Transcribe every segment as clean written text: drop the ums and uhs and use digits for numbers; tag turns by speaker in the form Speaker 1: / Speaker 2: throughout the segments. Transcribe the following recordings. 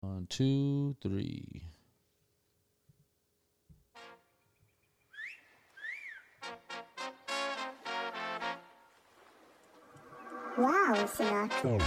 Speaker 1: 1, 2, 3.
Speaker 2: Wow, Sinatra.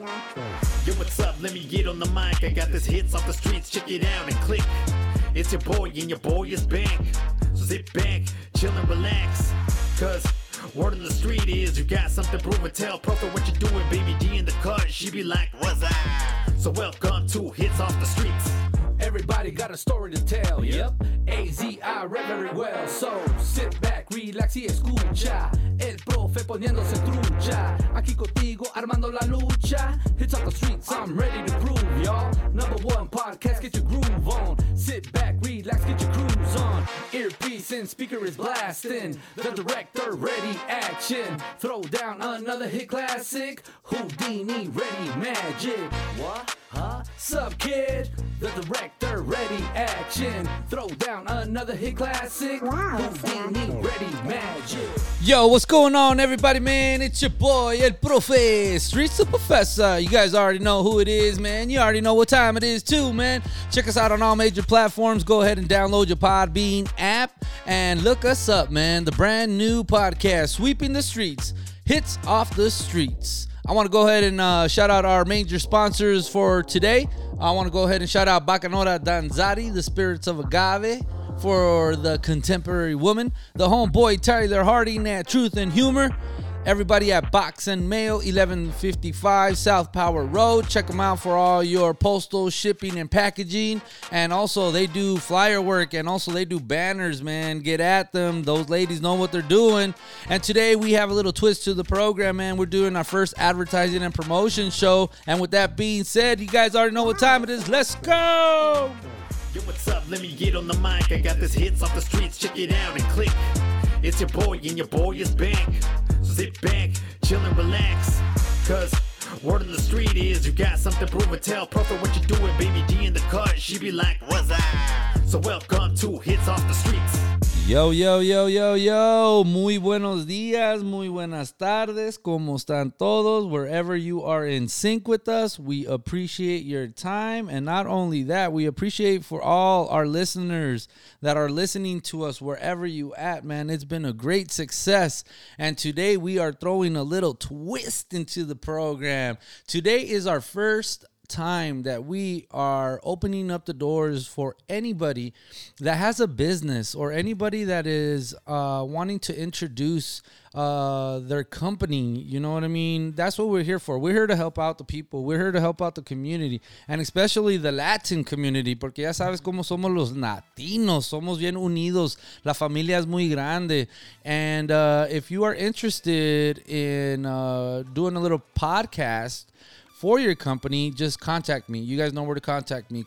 Speaker 3: Yo, what's up? Let me get on the mic. I got this hits off the streets. Check it out and click. It's your boy, and your boy is back. So sit back, chill and relax. Cause word on the street is you got something to prove and tell. Prophet what you doing, baby D in the cut. She be like, what's up? So welcome to Hits Off the Streets.
Speaker 4: Everybody got a story to tell, yep. AZI read very well, so sit back, relax y escucha. El profe poniéndose trucha. Aquí contigo armando la lucha. Hits off the streets, I'm ready to prove, y'all. Number one podcast, get your groove on. Sit back, relax, get your cruise on. Earpiece and speaker is blasting. The director ready, action. Throw down another hit classic. Houdini ready, magic. What? Huh? Sup, kid? The director ready, action. Throw down another hit classic.
Speaker 2: Wow,
Speaker 4: Houdini ready, magic.
Speaker 1: Yo, what's going on, everybody, man? It's your boy, El Profe, Streets the Professor. You guys already know who it is, man. You already know what time it is, too, man. Check us out on all major platforms. Go ahead and download your Podbean app and look us up, man. The brand new podcast, Sweeping the Streets, Hits Off the Streets. I want to go ahead and shout out our major sponsors for today. I want to go ahead and shout out Bacanora Danzari, the Spirits of Agave, for the contemporary woman. The homeboy Tyler Harding at Truth and Humor. Everybody at Box and Mail, 1155 South Power Road. Check them out for all your postal shipping and packaging. And also, they do flyer work, and also they do banners, man. Get at them. Those ladies know what they're doing. And today, we have a little twist to the program, man. We're doing our first advertising and promotion show. And with that being said, you guys already know what time it is. Let's go!
Speaker 3: Yo, what's up? Let me get on the mic. I got this hits off the streets. Check it out and click. It's your boy, and your boy is back. So sit back, chill and relax. Cause word on the street is you got something to prove and tell. Prophet what you doing, baby D in the cut. She be like, what's up? So welcome to Hits Off the Streets.
Speaker 1: Yo, yo, yo, yo, yo. Muy buenos días, muy buenas tardes. ¿Cómo están todos? Wherever you are in sync with us, we appreciate your time. And not only that, we appreciate for all our listeners that are listening to us wherever you at, man. It's been a great success. And today we are throwing a little twist into the program. Today is our first time that we are opening up the doors for anybody that has a business or anybody that is wanting to introduce their company. You know what I mean? That's what we're here for. We're here to help out the people. We're here to help out the community, and especially the Latin community, porque ya sabes cómo somos los latinos. Somos bien unidos. La familia es muy grande. And if you are interested in doing a little podcast for your company, just contact me. You guys know where to contact me.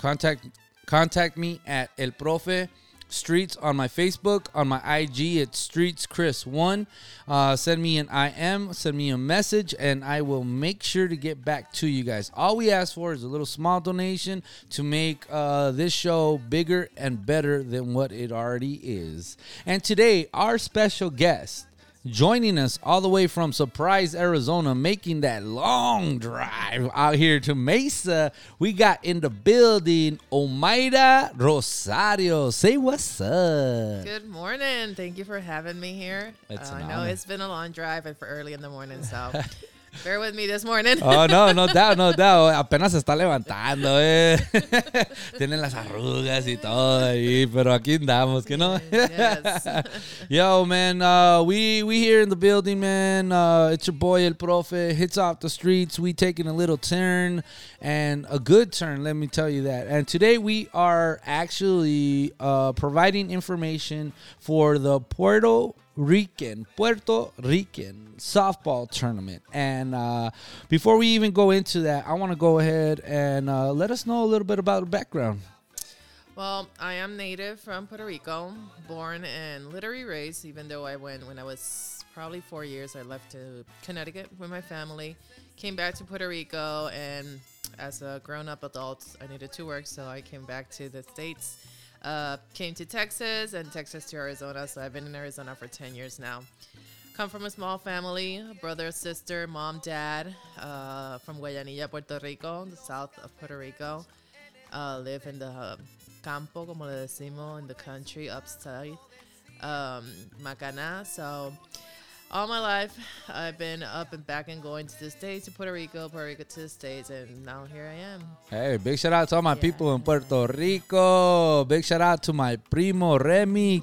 Speaker 1: Contact me at El Profe Streets on my Facebook. On my IG, it's Streets Chris 1. Send me an IM, send me a message, and I will make sure to get back to you guys. All we ask for is a little small donation to make this show bigger and better than what it already is. And today, our special guest, joining us all the way from Surprise, Arizona, making that long drive out here to Mesa, we got in the building, Omaira Rosario. Say what's up.
Speaker 5: Good morning. Thank you for having me here.
Speaker 1: It's an
Speaker 5: I know
Speaker 1: honor.
Speaker 5: it's been a long drive and for early in the morning, so bear with me this morning.
Speaker 1: Oh, no doubt. Apenas se está levantando, Tienen las arrugas y todo ahí, pero aquí andamos, que no?
Speaker 5: Yes.
Speaker 1: Yo, man, we here in the building, man. It's your boy, El Profe. Hits Off the Streets. We taking a little turn, and a good turn, let me tell you that. And today we are actually providing information for the Puerto Rican softball tournament. And before we even go into that, I want to go ahead and let us know a little bit about the background.
Speaker 5: Well, I am native from Puerto Rico, born and literally raised, even though when I was probably 4 years, I left to Connecticut with my family, came back to Puerto Rico, and as a grown-up adult, I needed to work, so I came back to the States. Came to Texas and Texas to Arizona. So I've been in Arizona for 10 years now. Come from a small family, a brother, sister, mom, dad, from Guayanilla, Puerto Rico, the south of Puerto Rico. live in the campo, como le decimos, in the country, upside, Macaná. So all my life, I've been up and back and going to the States, to Puerto Rico to the States, and now here I am.
Speaker 1: Hey, big shout out to all my people in Puerto Rico. Big shout out to my primo Remy.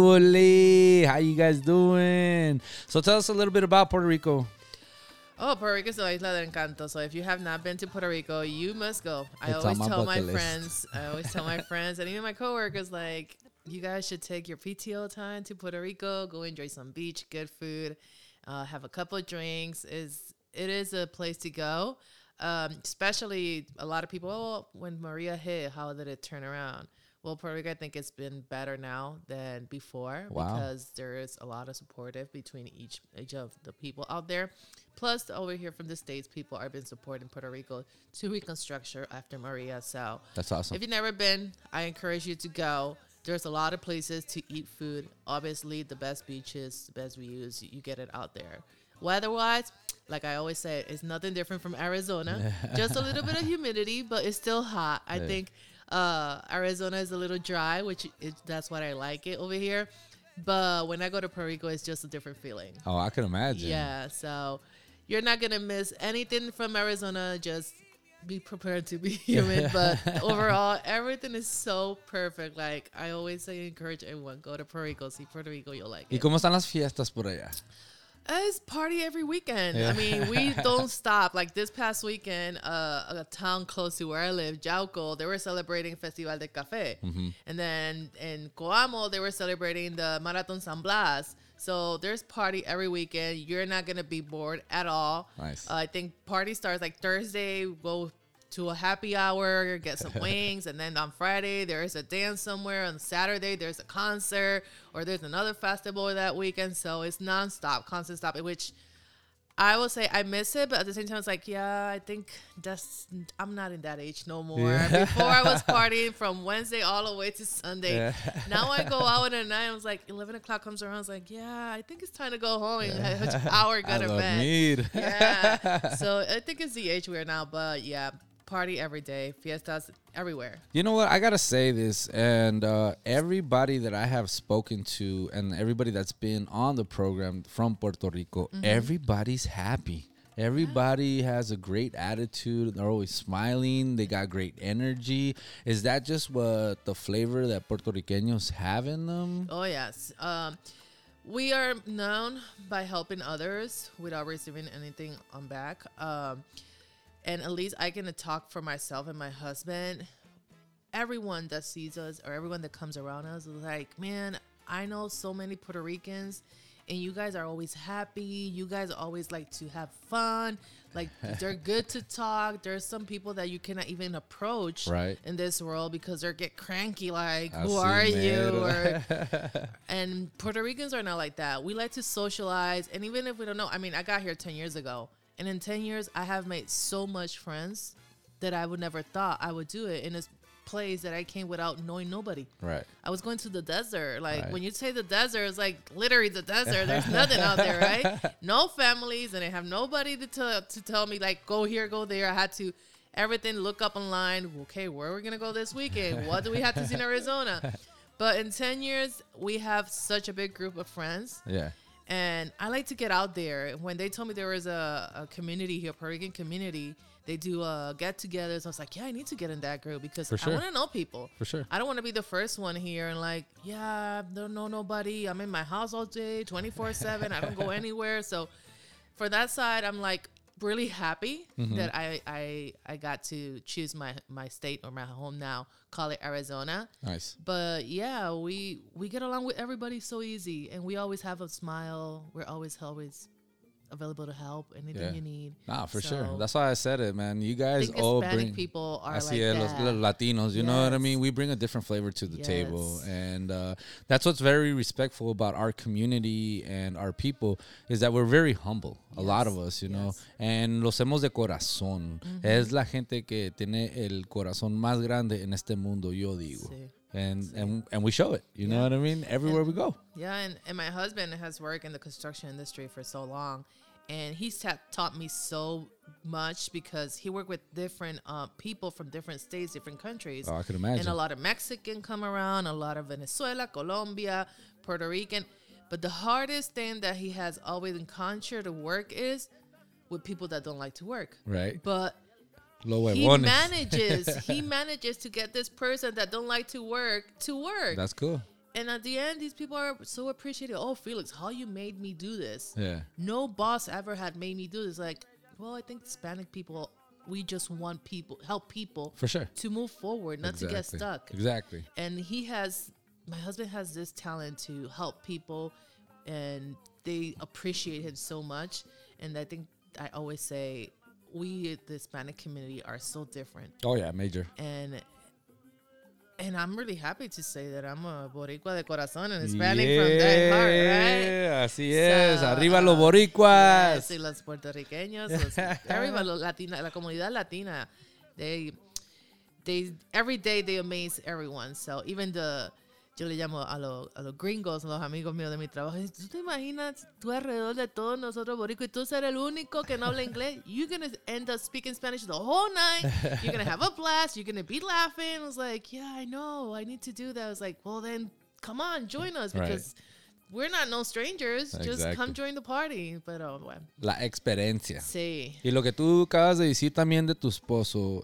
Speaker 1: Kiuli. How you guys doing? So tell us a little bit about Puerto Rico.
Speaker 5: Oh, Puerto Rico is la isla del encanto. So if you have not been to Puerto Rico, you must go. I
Speaker 1: It's
Speaker 5: always
Speaker 1: on my
Speaker 5: tell my
Speaker 1: bucket list.
Speaker 5: friends, and even my coworkers, like, you guys should take your PTO time to Puerto Rico, go enjoy some beach, good food, have a couple of drinks. It is a place to go. Especially a lot of people, when Maria hit, how did it turn around? Well, Puerto Rico, I think it's been better now than before.
Speaker 1: Wow.
Speaker 5: Because there is a lot of supportive between each of the people out there. Plus, over here from the States, people have been supporting Puerto Rico to reconstruction after Maria. So
Speaker 1: That's awesome.
Speaker 5: if you've never been, I encourage you to go. There's a lot of places to eat food. Obviously, the best beaches, the best views, you get it out there. Weather-wise, like I always say, it's nothing different from Arizona. Just a little bit of humidity, but it's still hot. I think Arizona is a little dry, that's what I like it over here. But when I go to Puerto Rico, it's just a different feeling.
Speaker 1: Oh, I can imagine.
Speaker 5: Yeah, so you're not going to miss anything from Arizona. Just be prepared to be humid. But overall, everything is so perfect. Like I always say, encourage everyone, go to Puerto Rico. See Puerto Rico, you'll like
Speaker 1: ¿Y
Speaker 5: it.
Speaker 1: cómo están las fiestas por allá?
Speaker 5: It's party every weekend.
Speaker 1: Yeah.
Speaker 5: I mean, we don't stop. Like this past weekend, a town close to where I live, Jauco, they were celebrating Festival de Café. And then in Coamo, they were celebrating the Marathon San Blas. So there's party every weekend. You're not going to be bored at all.
Speaker 1: Nice.
Speaker 5: I think party starts like Thursday, go to a happy hour, get some wings, and then on Friday there is a dance somewhere. On Saturday there's a concert, or there's another festival that weekend. So it's nonstop, constant stop. Which I will say I miss it, but at the same time it's like, yeah, I think I'm not in that age no more.
Speaker 1: Yeah.
Speaker 5: Before I was partying from Wednesday all the way to Sunday.
Speaker 1: Yeah.
Speaker 5: Now I go out at night. I was like, 11 o'clock comes around. I was like, yeah, I think it's time to go home and have an hour, go to bed. Yeah. So I think it's the age we're now, but yeah. Party every day, fiestas everywhere.
Speaker 1: You know what? I gotta say this, and everybody that I have spoken to, and everybody that's been on the program from Puerto Rico, everybody's happy. Everybody has a great attitude. They're always smiling. They got great energy. Is that just what the flavor that Puerto Ricanos have in them?
Speaker 5: Oh yes. We are known by helping others without receiving anything on back. And at least I can talk for myself and my husband. Everyone that sees us or everyone that comes around us is like, man, I know so many Puerto Ricans and you guys are always happy. You guys always like to have fun. Like they're good to talk. There's some people that you cannot even approach in this world because they get cranky like, who are you? And Puerto Ricans are not like that. We like to socialize. And even if we don't know, I mean, I got here 10 years ago. And in 10 years, I have made so much friends that I would never thought I would do it in this place that I came without knowing nobody.
Speaker 1: Right.
Speaker 5: I was going to the desert. Like when you say the desert, it's like literally the desert. There's nothing out there, right? No families, and I have nobody to tell me like go here, go there. I had to everything look up online. Okay, where are we gonna go this weekend? What do we have to see in Arizona? But in 10 years, we have such a big group of friends.
Speaker 1: Yeah.
Speaker 5: And I like to get out there. When they told me there was a community here, a Puerto Rican community, they do get-togethers. I was like, yeah, I need to get in that group because I want to know people.
Speaker 1: For sure.
Speaker 5: I don't want to be the first one here and like, yeah, I don't know nobody. I'm in my house all day, 24/7. I don't go anywhere. So for that side, I'm like really happy that I got to choose my state or my home now, call it Arizona.
Speaker 1: Nice.
Speaker 5: But yeah, we get along with everybody so easy, and we always have a smile. We're always available to help anything you need.
Speaker 1: Nah, for
Speaker 5: So,
Speaker 1: sure. That's why I said it, man. You
Speaker 5: I
Speaker 1: guys
Speaker 5: think
Speaker 1: all
Speaker 5: Hispanic
Speaker 1: bring
Speaker 5: people are
Speaker 1: Así
Speaker 5: like
Speaker 1: es,
Speaker 5: that.
Speaker 1: los Latinos, you know what I
Speaker 5: Yes.
Speaker 1: mean? We bring a different flavor to the table.
Speaker 5: Yes.
Speaker 1: And that's what's very respectful about our community and our people is that we're very humble, a lot of us, you know. And lo hacemos de corazón. Es la gente que tiene el corazón más grande en este mundo, yo digo.
Speaker 5: Sí.
Speaker 1: And we show it, you know what I mean? Everywhere we go.
Speaker 5: Yeah, and my husband has worked in the construction industry for so long. And he's taught me so much because he worked with different people from different states, different countries.
Speaker 1: Oh, I can imagine.
Speaker 5: And a lot of Mexican come around, a lot of Venezuela, Colombia, Puerto Rican. But the hardest thing that he has always encountered to work is with people that don't like to work.
Speaker 1: Right.
Speaker 5: But
Speaker 1: Lo
Speaker 5: he
Speaker 1: huevones.
Speaker 5: manages to get this person that don't like to work.
Speaker 1: That's cool.
Speaker 5: And at the end, these people are so appreciative. Oh, Felix, how you made me do this.
Speaker 1: Yeah.
Speaker 5: No boss ever had made me do this. Like, well, I think Hispanic people, we just want help people
Speaker 1: For sure.
Speaker 5: to move forward, not to get stuck.
Speaker 1: Exactly.
Speaker 5: And my husband has this talent to help people, and they appreciate him so much. And I think I always say, we, the Hispanic community, are so different.
Speaker 1: Oh, yeah, major.
Speaker 5: And I'm really happy to say that I'm a Boricua de corazón and Hispanic from that heart, right?
Speaker 1: Así es.
Speaker 5: So,
Speaker 1: Arriba los boricuas.
Speaker 5: Yes, y los puertorriqueños, everybody, la comunidad latina, they every day they amaze everyone. So even yo le llamo a los gringos, los amigos míos de mi trabajo. ¿Tú te imaginas tú alrededor de todos nosotros boricuas y tú ser el único que no habla inglés? You're going to end up speaking Spanish the whole night. You're going to have a blast. You're going to be laughing. I was like, yeah, I know. I need to do that. I was like, well, then come on, join us because we're not no strangers. Just
Speaker 1: Exactly.
Speaker 5: come join the party. Pero bueno.
Speaker 1: La experiencia.
Speaker 5: Sí.
Speaker 1: Y lo que tú acabas de decir también de tu esposo,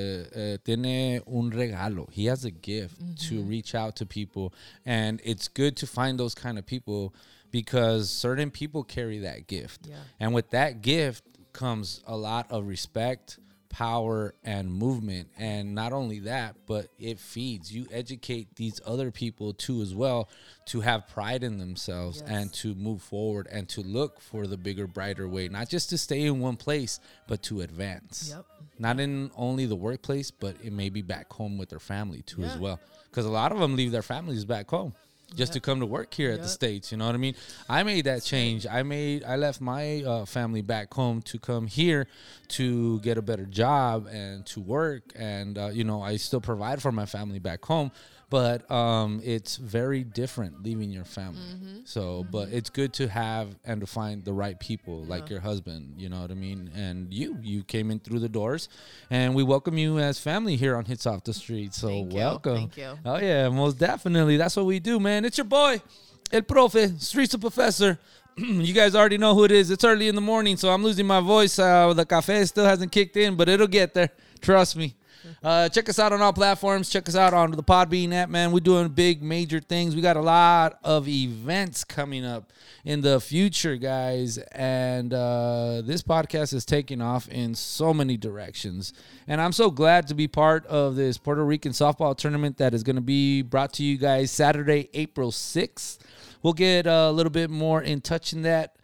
Speaker 1: tiene un regalo. He has a gift to reach out to people. And it's good to find those kind of people because certain people carry that gift.
Speaker 5: Yeah.
Speaker 1: And with that gift comes a lot of respect, power, and movement. And not only that, but it feeds. You educate these other people too as well to have pride in themselves and to move forward and to look for the bigger, brighter way. Not just to stay in one place, but to advance.
Speaker 5: Yep.
Speaker 1: Not in only the workplace, but it may be back home with their family too as well. Because a lot of them leave their families back home just to come to work here at the States. You know what I mean? I made that change. I left my family back home to come here to get a better job and to work. And, I still provide for my family back home. But it's very different leaving your family. So, but it's good to have and to find the right people like your husband, you know what I mean? And you came in through the doors and we welcome you as family here on Hits Off the Street. So welcome.
Speaker 5: Thank you.
Speaker 1: Oh yeah, most definitely. That's what we do, man. It's your boy, El Profe, Streets of Professor. You guys already know who it is. It's early in the morning, so I'm losing my voice. The cafe still hasn't kicked in, but it'll get there. Trust me. Check us out on all platforms. Check us out on the Podbean app, man. We're doing big, major things. We got a lot of events coming up in the future, guys. And this podcast is taking off in so many directions. And I'm so glad to be part of this Puerto Rican softball tournament that is going to be brought to you guys Saturday, April 6th. We'll get a little bit more in touch in that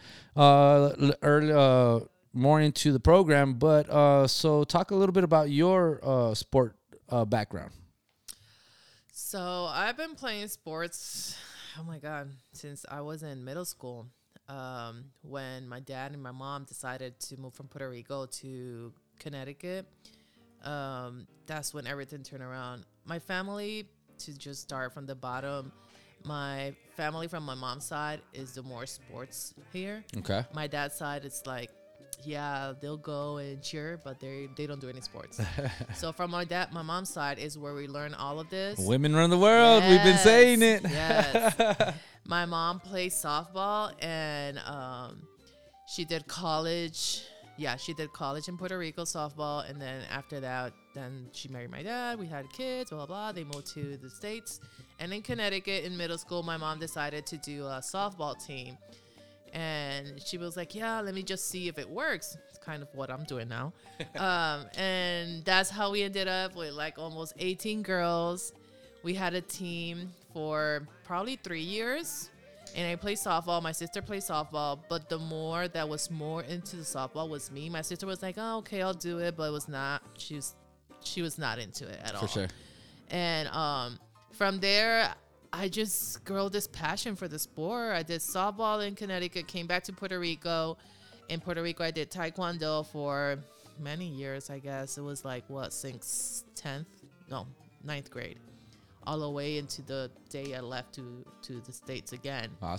Speaker 1: more into the program, but so talk a little bit about your sport background.
Speaker 5: So I've been playing sports, oh my God, since I was in middle school. When my dad and my mom decided to move from Puerto Rico to Connecticut, that's when everything turned around. My family, to just start from the bottom, my family from my mom's side is the more sports here.
Speaker 1: Okay.
Speaker 5: My dad's side, it's like, yeah, they'll go and cheer, but they don't do any sports. So from my mom's side is where we learn all of this.
Speaker 1: Women run the world. We've been saying it.
Speaker 5: Yes. My mom plays softball, and she did college. Yeah, she did college in Puerto Rico, softball. And then after that, then she married my dad. We had kids, blah, blah, blah. They moved to the States. And in Connecticut, in middle school, my mom decided to do a softball team. And she was like, yeah, let me just see if it works. It's kind of what I'm doing now. And that's how we ended up with like almost 18 girls. We had a team for probably 3 years. And I played softball. My sister played softball. But the more that was more into the softball was me. My sister was like, oh, okay, I'll do it. But it was not. She was not into it at all.
Speaker 1: For sure.
Speaker 5: And from there, I just grew this passion for the sport. I did softball in Connecticut, came back to Puerto Rico. In Puerto Rico, I did taekwondo for many years, I guess. It was like, since 9th grade, all the way into the day I left to the States again.
Speaker 1: Awesome.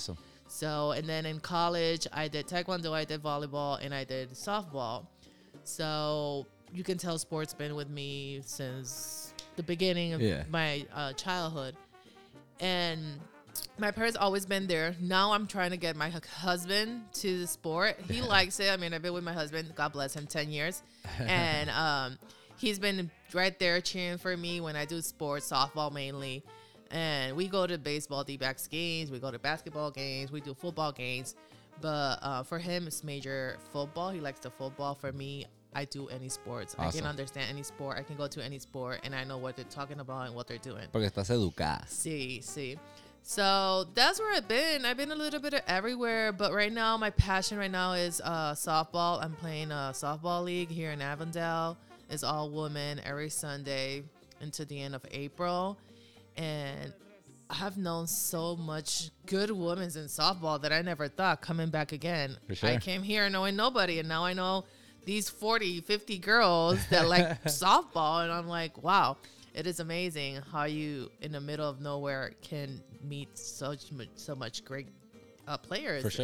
Speaker 5: So, and then in college, I did taekwondo, I did volleyball, and I did softball. So you can tell sports been with me since the beginning of my childhood. And my parents always been there. Now I'm trying to get my husband to the sport. He likes it. I mean, I've been with my husband, God bless him, 10 years. And he's been right there cheering for me when I do sports, softball mainly. And we go to baseball D-backs games. We go to basketball games. We do football games. But for him, it's major football. He likes the football. For me, I do any sports. Awesome. I can understand any sport. I can go to any sport, and I know what they're talking about and what they're doing.
Speaker 1: Porque estás educada.
Speaker 5: Sí. So that's where I've been. I've been a little bit of everywhere, but right now, my passion right now is softball. I'm playing a softball league here in Avondale. It's all women every Sunday until the end of April. And I have known so much good women in softball that I never thought coming back again.
Speaker 1: For sure.
Speaker 5: I came here knowing nobody, and now I know these 40, 50 girls that like softball, and I'm like, wow, it is amazing how you, in the middle of nowhere, can meet so much great players.
Speaker 1: For sure.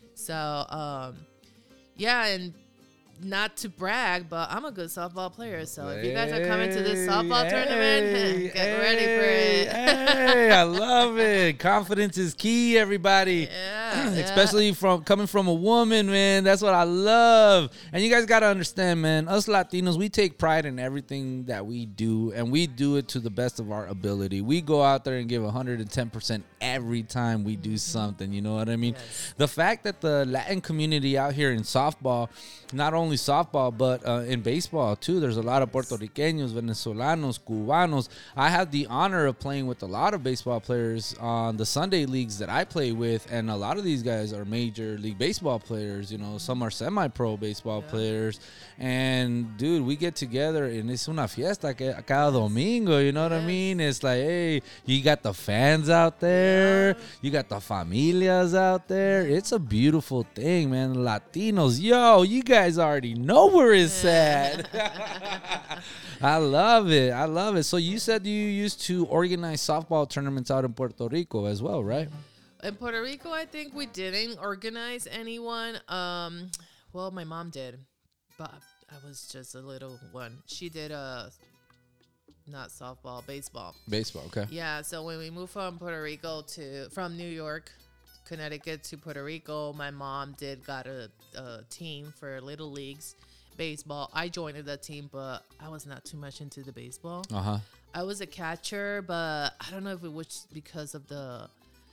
Speaker 5: So, yeah, and not to brag, but I'm a good softball player. So if you guys are coming to this softball tournament, get ready for it.
Speaker 1: Hey, I love it. Confidence is key, everybody.
Speaker 5: Yeah.
Speaker 1: Especially coming from a woman, man. That's what I love. And you guys got to understand, man, us Latinos, we take pride in everything that we do, and we do it to the best of our ability. We go out there and give 110% every time we do something. You know what I mean?
Speaker 5: Yes.
Speaker 1: The fact that the Latin community out here in softball, not only softball, but in baseball too, there's a lot of Puerto Ricanos, Venezolanos, Cubanos. I have the honor of playing with a lot of baseball players on the Sunday leagues that I play with, and a lot of these guys are major league baseball players. You know, some are semi-pro baseball players, and dude, we get together and it's una fiesta cada domingo. You know what I mean? It's like, hey, you got the fans out there, you got the familias out there. It's a beautiful thing, man. Latinos, yo, you guys already know where it's at. I love it. So you said you used to organize softball tournaments out in Puerto Rico as well, right?
Speaker 5: In Puerto Rico, I think we didn't organize anyone. Well, my mom did, but I was just a little one. She did not softball, baseball.
Speaker 1: Baseball, okay.
Speaker 5: Yeah, so when we moved from from New York, Connecticut to Puerto Rico, my mom got a team for little leagues baseball. I joined the team, but I was not too much into the baseball. I was a catcher, but I don't know if it was because of the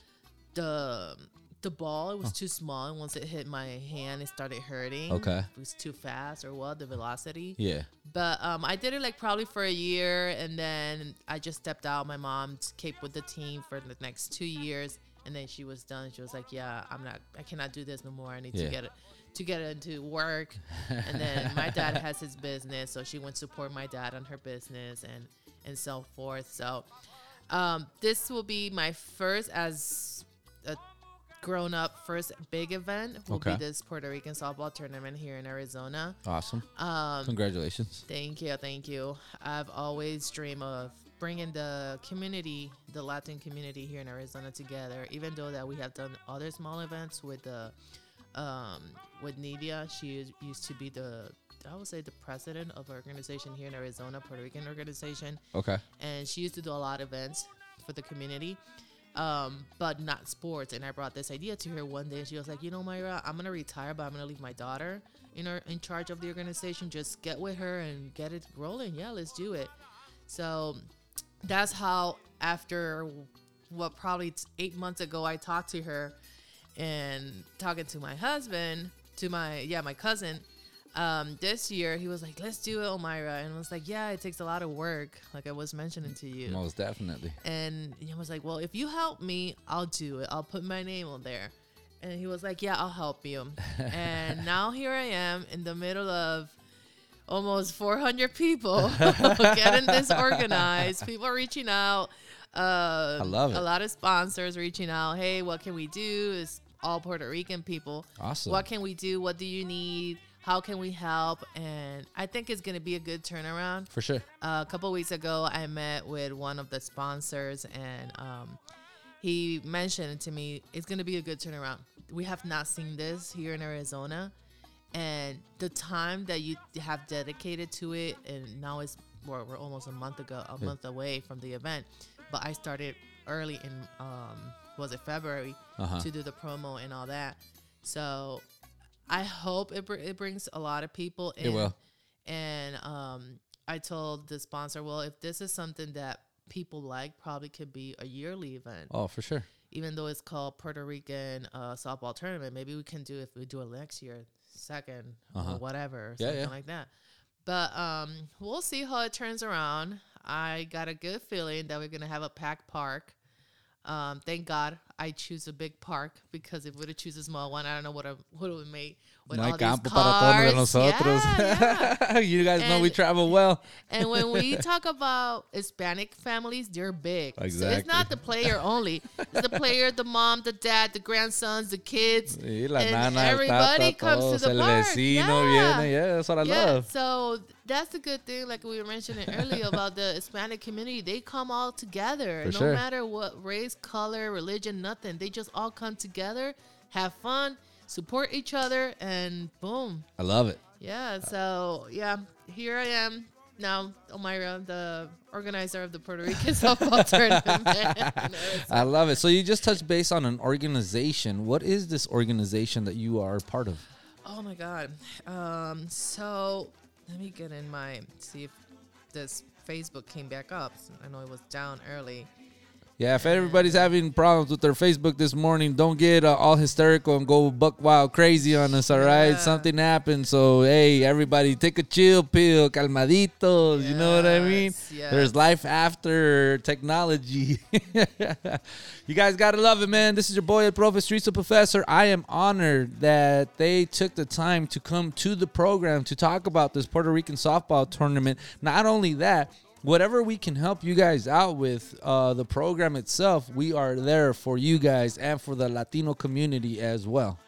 Speaker 5: ball. It was too small, and once it hit my hand, it started hurting.
Speaker 1: Okay.
Speaker 5: It was too fast, or what, the velocity.
Speaker 1: Yeah.
Speaker 5: But I did it like probably for a year, and then I just stepped out. My mom kept with the team for the next 2 years. And then she was done. She was like, "Yeah, I cannot do this no more. I need to get into work." And then my dad has his business, so she went to support my dad on her business and so forth. So this will be my first, as a grown-up, first big event. Will be this Puerto Rican softball tournament here in Arizona.
Speaker 1: Awesome. Congratulations.
Speaker 5: Thank you. I've always dreamed of bringing the Latin community here in Arizona together, even though that we have done other small events with Nidia. She used to be the president of our organization here in Arizona, Puerto Rican organization.
Speaker 1: Okay.
Speaker 5: And she used to do a lot of events for the community, but not sports. And I brought this idea to her one day, and she was like, Mayra, I'm going to retire, but I'm going to leave my daughter in charge of the organization. Just get with her and get it rolling. Yeah, let's do it. So that's how, after probably 8 months ago, I talked to her, and talking to my husband, my cousin, this year, he was like, let's do it, Omaira. And I was like, yeah, it takes a lot of work, like I was mentioning to you.
Speaker 1: Most definitely.
Speaker 5: And he was like, well, if you help me, I'll do it. I'll put my name on there. And he was like, yeah, I'll help you. And now here I am in the middle of almost 400 people getting this organized. People reaching out.
Speaker 1: I love it.
Speaker 5: A lot of sponsors reaching out. Hey, what can we do? It's all Puerto Rican people.
Speaker 1: Awesome.
Speaker 5: What can we do? What do you need? How can we help? And I think it's going to be a good turnaround.
Speaker 1: For sure.
Speaker 5: A couple of weeks ago, I met with one of the sponsors, and he mentioned to me, it's going to be a good turnaround. We have not seen this here in Arizona. And the time that you have dedicated to it, and now we're almost a month away from the event. But I started early in, February to do the promo and all that. So I hope it brings a lot of people in.
Speaker 1: It will.
Speaker 5: And I told the sponsor, well, if this is something that people like, probably could be a yearly event.
Speaker 1: Oh, for sure.
Speaker 5: Even though it's called Puerto Rican softball tournament, maybe we can do, if we do it next year, second or whatever, or something like that. But we'll see how it turns around. I got a good feeling that we're going to have a packed park. Thank God I choose a big park, because if we would have choose a small one, I don't know what it would make with
Speaker 1: No
Speaker 5: all
Speaker 1: hay
Speaker 5: these
Speaker 1: campo
Speaker 5: cars.
Speaker 1: para todos nosotros.
Speaker 5: Yeah.
Speaker 1: You guys know we
Speaker 5: And-
Speaker 1: travel well.
Speaker 5: And when we talk about Hispanic families, they're big. So
Speaker 1: Exactly.
Speaker 5: it's not the player only. It's the player, the mom, the dad, the grandsons, the kids.
Speaker 1: Sí, la
Speaker 5: and
Speaker 1: nana, el
Speaker 5: everybody
Speaker 1: tata,
Speaker 5: comes
Speaker 1: todos,
Speaker 5: to the
Speaker 1: el
Speaker 5: park.
Speaker 1: vecino
Speaker 5: Yeah.
Speaker 1: viene. Yeah, that's what I
Speaker 5: Yeah,
Speaker 1: love.
Speaker 5: so that's a good thing, like we were mentioning earlier about the Hispanic community. They come all together,
Speaker 1: For
Speaker 5: no
Speaker 1: sure.
Speaker 5: matter what race, color, religion, nothing. They just all come together, have fun, support each other, and boom.
Speaker 1: I love it.
Speaker 5: Yeah, so yeah, here I am now, Omaira, the organizer of the Puerto Rican softball tournament.
Speaker 1: I love it. So you just touched base on an organization. What is this organization that you are part of?
Speaker 5: Oh my God. So let me get in see if this Facebook came back up. I know it was down early.
Speaker 1: Yeah, if everybody's having problems with their Facebook this morning, don't get all hysterical and go buck wild crazy on us, all right?
Speaker 5: Yeah.
Speaker 1: Something happened. So, hey, everybody, take a chill pill, calmaditos. You know what I mean?
Speaker 5: Yes.
Speaker 1: There's life after technology. You guys got to love it, man. This is your boy, El Profe Streets of Professor. I am honored that they took the time to come to the program to talk about this Puerto Rican softball tournament. Not only that, whatever we can help you guys out with, the program itself, we are there for you guys and for the Latino community as well.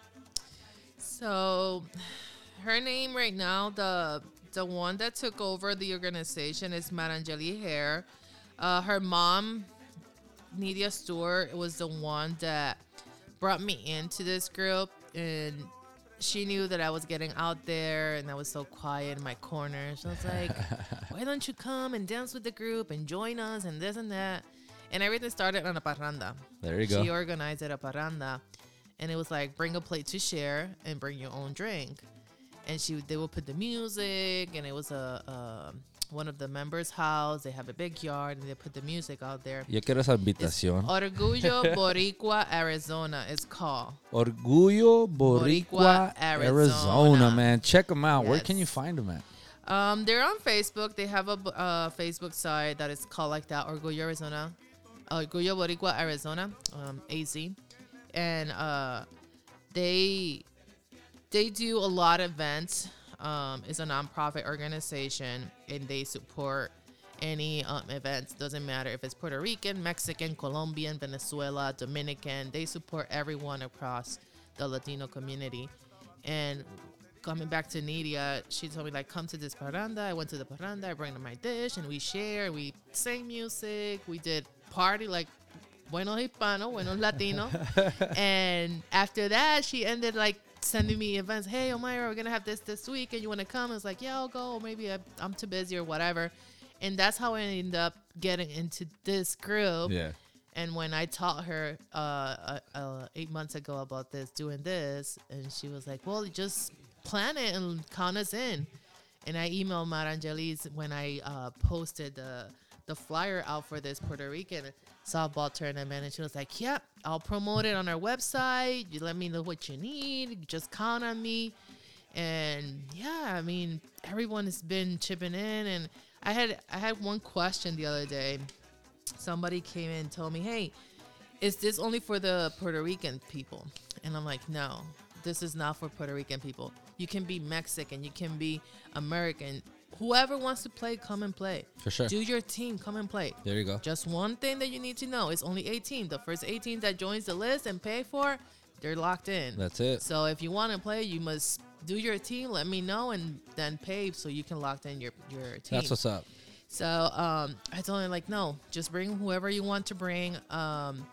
Speaker 5: So her name right now, the one that took over the organization, is Marangeli Hare. Her mom, Nidia Stewart, was the one that brought me into this group, and she knew that I was getting out there and I was so quiet in my corner. So I was like, why don't you come and dance with the group and join us and this and that? And everything started on a parranda.
Speaker 1: There you go.
Speaker 5: She organized at a parranda, and it was like, bring a plate to share and bring your own drink. And they would put the music, and it was one of the members' house. They have a big yard, and they put the music out there.
Speaker 1: Yo quiero esa
Speaker 5: It's
Speaker 1: invitación.
Speaker 5: Orgullo Boricua, Arizona. It's called.
Speaker 1: Orgullo Boricua,
Speaker 5: Boricua,
Speaker 1: Arizona,
Speaker 5: Arizona.
Speaker 1: man. Check them out. Where
Speaker 5: Yes.
Speaker 1: can you find them at?
Speaker 5: They're on Facebook. They have a Facebook site that is called like that, Orgullo Arizona, Orgullo Boricua, Arizona, AZ, and they do a lot of events. It's a nonprofit organization, and they support any events. Doesn't matter if it's Puerto Rican, Mexican, Colombian, Venezuela, Dominican. They support everyone across the Latino community. And coming back to Nidia, she told me, like, come to this parranda. I went to the parranda. I bring them my dish, and we share. We sang music. We did party like buenos hispano, buenos latino. And after that, she ended like sending me events. Hey, Omaira, we're gonna have this week, and you want to come? I was like, yeah, I'll go. Or maybe I'm too busy or whatever. And that's how I ended up getting into this group.
Speaker 1: Yeah.
Speaker 5: And when I taught her 8 months ago about doing this, and she was like, well, just plan it and count us in. And I emailed Marangeli's when I posted the flyer out for this Puerto Rican softball tournament, and she was like, yep, I'll promote it on our website. You let me know what you need. Just count on me. And yeah, I mean, everyone has been chipping in. And I had one question the other day. Somebody came in and told me, hey, is this only for the Puerto Rican people? And I'm like, no, this is not for Puerto Rican people. You can be Mexican, you can be American. Whoever wants to play, come and play.
Speaker 1: For sure.
Speaker 5: Do your team, come and play.
Speaker 1: There you go.
Speaker 5: Just one thing that you need to know is only 18. The first 18 that joins the list and pay for, they're locked in.
Speaker 1: That's it.
Speaker 5: So if you want to play, you must do your team, let me know, and then pay so you can lock in your team.
Speaker 1: That's what's up.
Speaker 5: So I told him, like, no, just bring whoever you want to bring.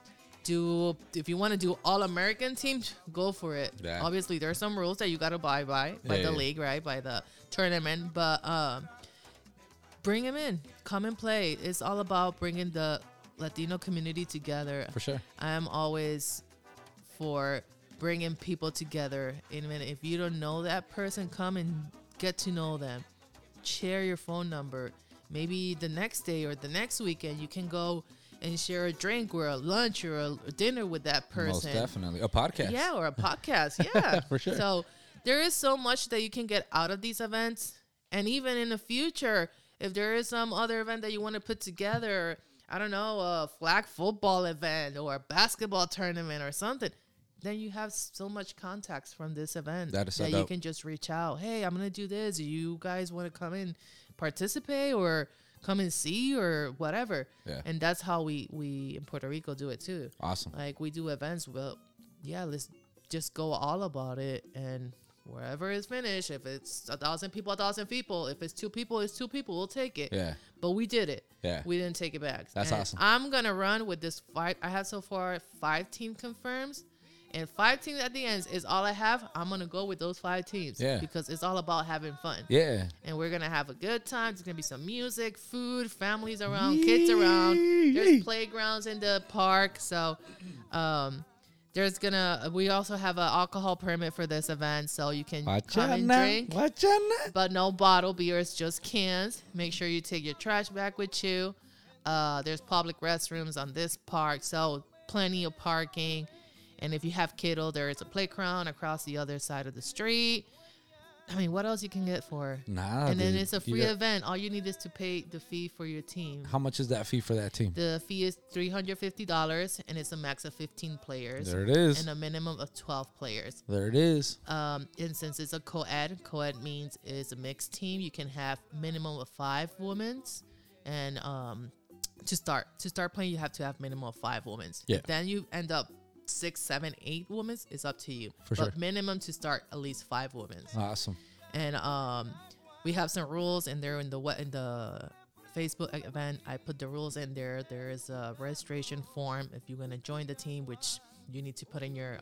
Speaker 5: if you want to do all American team, go for it.
Speaker 1: Yeah.
Speaker 5: Obviously, there are some rules that you got to abide by the league, right? By the tournament, but bring them in, come and play. It's all about bringing the Latino community together.
Speaker 1: For sure.
Speaker 5: I am always for bringing people together. Even if you don't know that person, come and get to know them. Share your phone number. Maybe the next day or the next weekend, you can go and share a drink or a lunch or a dinner with that person.
Speaker 1: Most definitely. A podcast.
Speaker 5: Yeah, or a podcast. Yeah.
Speaker 1: For sure.
Speaker 5: So there is so much that you can get out of these events. And even in the future, if there is some other event that you want to put together, I don't know, a flag football event or a basketball tournament or something, then you have so much contacts from this event
Speaker 1: That is so
Speaker 5: that you
Speaker 1: dope.
Speaker 5: can just reach out. Hey, I'm going to do this. Do you guys want to come and participate or come and see or whatever?
Speaker 1: Yeah.
Speaker 5: And that's how we in Puerto Rico do it too.
Speaker 1: Awesome.
Speaker 5: Like we do events. Well, yeah, let's just go all about it. And wherever it's finished, if it's 1,000 people, 1,000 people. If it's 2 people, it's 2 people. We'll take it.
Speaker 1: Yeah.
Speaker 5: But we did it.
Speaker 1: Yeah.
Speaker 5: We didn't take it back.
Speaker 1: That's
Speaker 5: And
Speaker 1: awesome.
Speaker 5: I'm going to run with this 5. I have so far 5 team confirms. And 5 teams at the end is all I have. I'm going to go with those 5 teams.
Speaker 1: Yeah.
Speaker 5: Because it's all about having fun.
Speaker 1: Yeah.
Speaker 5: And we're going to have a good time. There's going to be some music, food, families around, kids around. There's playgrounds in the park. So we also have an alcohol permit for this event. So you can come and drink. But no bottle beers, just cans. Make sure you take your trash bag with you. There's public restrooms on this park. So plenty of parking. And if you have kiddo, there is a playground across the other side of the street. I mean, what else you can get for?
Speaker 1: Nah,
Speaker 5: And then
Speaker 1: dude.
Speaker 5: it's a free event. All you need is to pay the fee for your team.
Speaker 1: How much is that fee for that team?
Speaker 5: The fee is $350, and it's a max of 15 players.
Speaker 1: There it is.
Speaker 5: And a minimum of 12 players.
Speaker 1: There it is.
Speaker 5: And since it's a co-ed means it's a mixed team. You can have minimum of 5 women's. And to start playing, you have to have minimum of 5 women's.
Speaker 1: Yeah.
Speaker 5: Then you end up 6, 7, 8 women's. It's up to you.
Speaker 1: For
Speaker 5: but
Speaker 1: sure.
Speaker 5: minimum to start at least 5 women's.
Speaker 1: Awesome.
Speaker 5: And we have some rules in there in the Facebook event. I put the rules in there. There is a registration form if you're going to join the team, which you need to put in your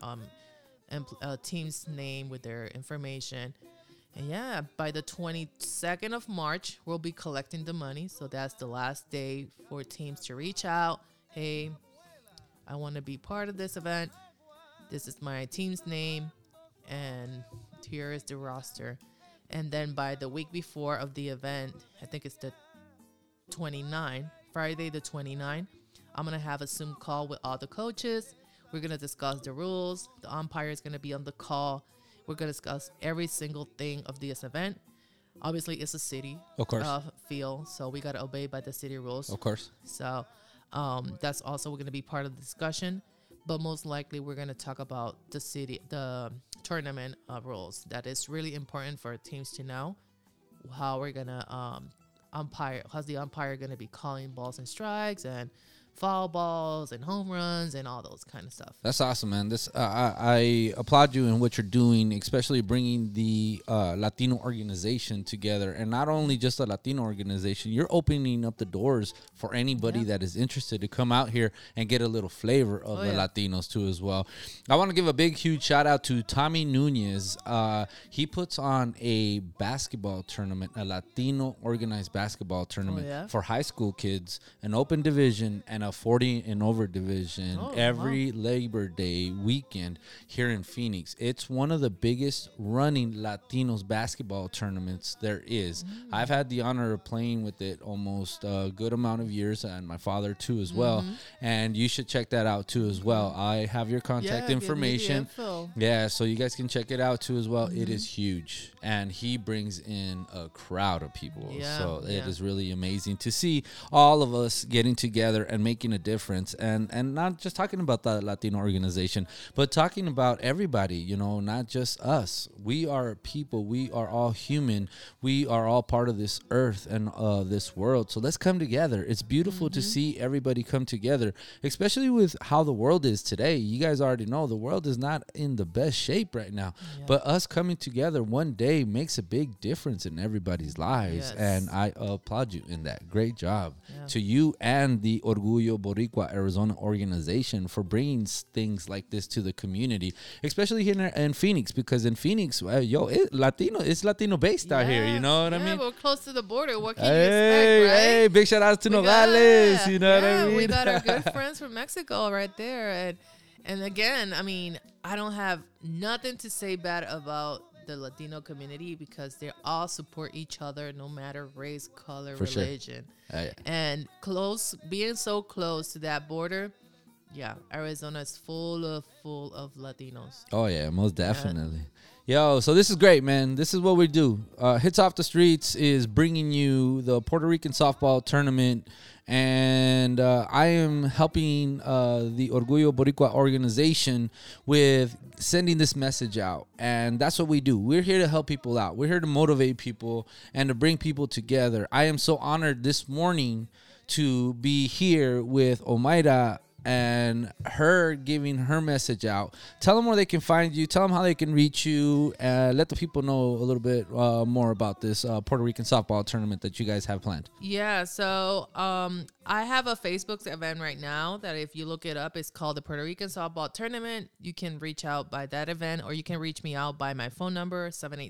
Speaker 5: team's name with their information. And yeah, by the 22nd of March, we'll be collecting the money. So that's the last day for teams to reach out. Hey, I want to be part of this event. This is my team's name. And here is the roster. And then by the week before of the event, I think it's the 29th, Friday the 29th, I'm going to have a Zoom call with all the coaches. We're going to discuss the rules. The umpire is going to be on the call. We're going to discuss every single thing of this event. Obviously, it's a city
Speaker 1: Of course.
Speaker 5: field, so we got to obey by the city rules.
Speaker 1: Of course.
Speaker 5: So that's also going to be part of the discussion. But most likely, we're going to talk about the tournament rules. That is really important for teams to know how we're going to umpire. How's the umpire going to be calling balls and strikes and foul balls and home runs and all those kind of stuff.
Speaker 1: That's awesome, man. This I applaud you in what you're doing, especially bringing the Latino organization together, and not only just a Latino organization. You're opening up the doors for anybody that is interested to come out here and get a little flavor of the Latinos too, as well. I want to give a big, huge shout out to Tommy Nunez. He puts on a basketball tournament, a Latino organized basketball tournament for high school kids, an open division and a 40 and over division every Labor Day weekend here in Phoenix. It's one of the biggest running Latinos basketball tournaments there is. I've had the honor of playing with it almost a good amount of years, and my father too as well. And you should check that out too as well. I have your contact information. Yeah, so you guys can check it out too as well. It is huge, and he brings in a crowd of people. So it is really amazing to see all of us getting together and making a difference, and not just talking about the Latino organization, but talking about everybody, you know, not just us. We are people. We are all human. We are all part of this earth and this world. So let's come together. It's beautiful to see everybody come together, especially with how the world is today. You guys already know the world is not in the best shape right now, but us coming together one day makes a big difference in everybody's lives. And I applaud you in that. Great job to you and the Orgullo Orgullo Boricua Arizona organization for bringing things like this to the community, especially here in Phoenix, because in Phoenix, it's Latino based out here. You know what I mean?
Speaker 5: We're close to the border. What can you
Speaker 1: Hey,
Speaker 5: expect, right?
Speaker 1: hey, big shout outs to Nogales. You know what I mean?
Speaker 5: We got our good friends from Mexico right there. And again, I mean, I don't have nothing to say bad about the Latino community because they all support each other no matter race, color,
Speaker 1: For sure.
Speaker 5: religion. And being so close to that border, yeah, Arizona is full of Latinos.
Speaker 1: Oh, yeah, most definitely. Yo, so this is great, man. This is what we do. Hits Off the Streets is bringing you the Puerto Rican softball tournament, and I am helping the Orgullo Boricua organization with sending this message out, and that's what we do. We're here to help people out. We're here to motivate people and to bring people together. I am so honored this morning to be here with Omaira and her giving her message out. Tell them where they can find you. Tell them how they can reach you. Let the people know a little bit more about this Puerto Rican softball tournament that you guys have planned.
Speaker 5: Yeah, so I have a Facebook event right now that if you look it up, it's called the Puerto Rican Softball Tournament. You can reach out by that event, or you can reach me out by my phone number,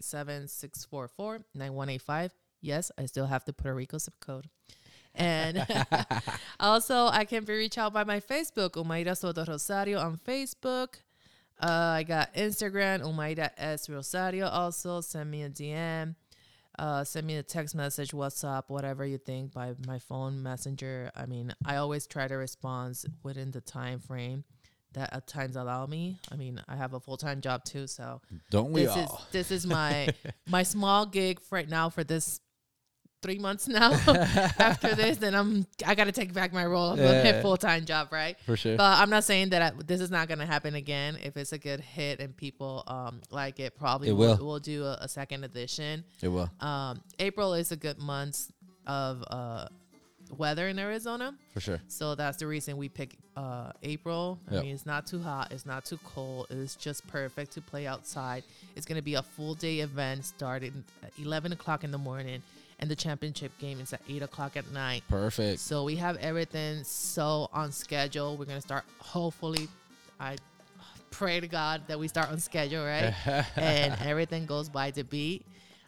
Speaker 5: 787-644-9185. Yes, I still have the Puerto Rico zip code. And also, I can be reached out by my Facebook, Omaira Soto Rosario on Facebook. I got Instagram, Omaira S. Rosario. Also, send me a DM. Send me a text message, WhatsApp, whatever you think, by my phone, Messenger. I mean, I always try to respond within the time frame that at times allow me. I mean, I have a full-time job too, so
Speaker 1: Don't we all?
Speaker 5: This is my small gig right now for this 3 months now. After this, then I got to take back my role of a full-time job, right?
Speaker 1: For sure.
Speaker 5: But I'm not saying that this is not going to happen again. If it's a good hit and people like it, probably we'll do a second edition.
Speaker 1: It will.
Speaker 5: April is a good month of weather in Arizona.
Speaker 1: For sure.
Speaker 5: So that's the reason we pick April. I
Speaker 1: Yep.
Speaker 5: mean, it's not too hot. It's not too cold. It's just perfect to play outside. It's going to be a full-day event starting at 11 o'clock in the morning. And the championship game is at 8 o'clock at night.
Speaker 1: Perfect.
Speaker 5: So we have everything so on schedule. We're going to start, hopefully, I pray to God that we start on schedule, right? And everything goes by the beat.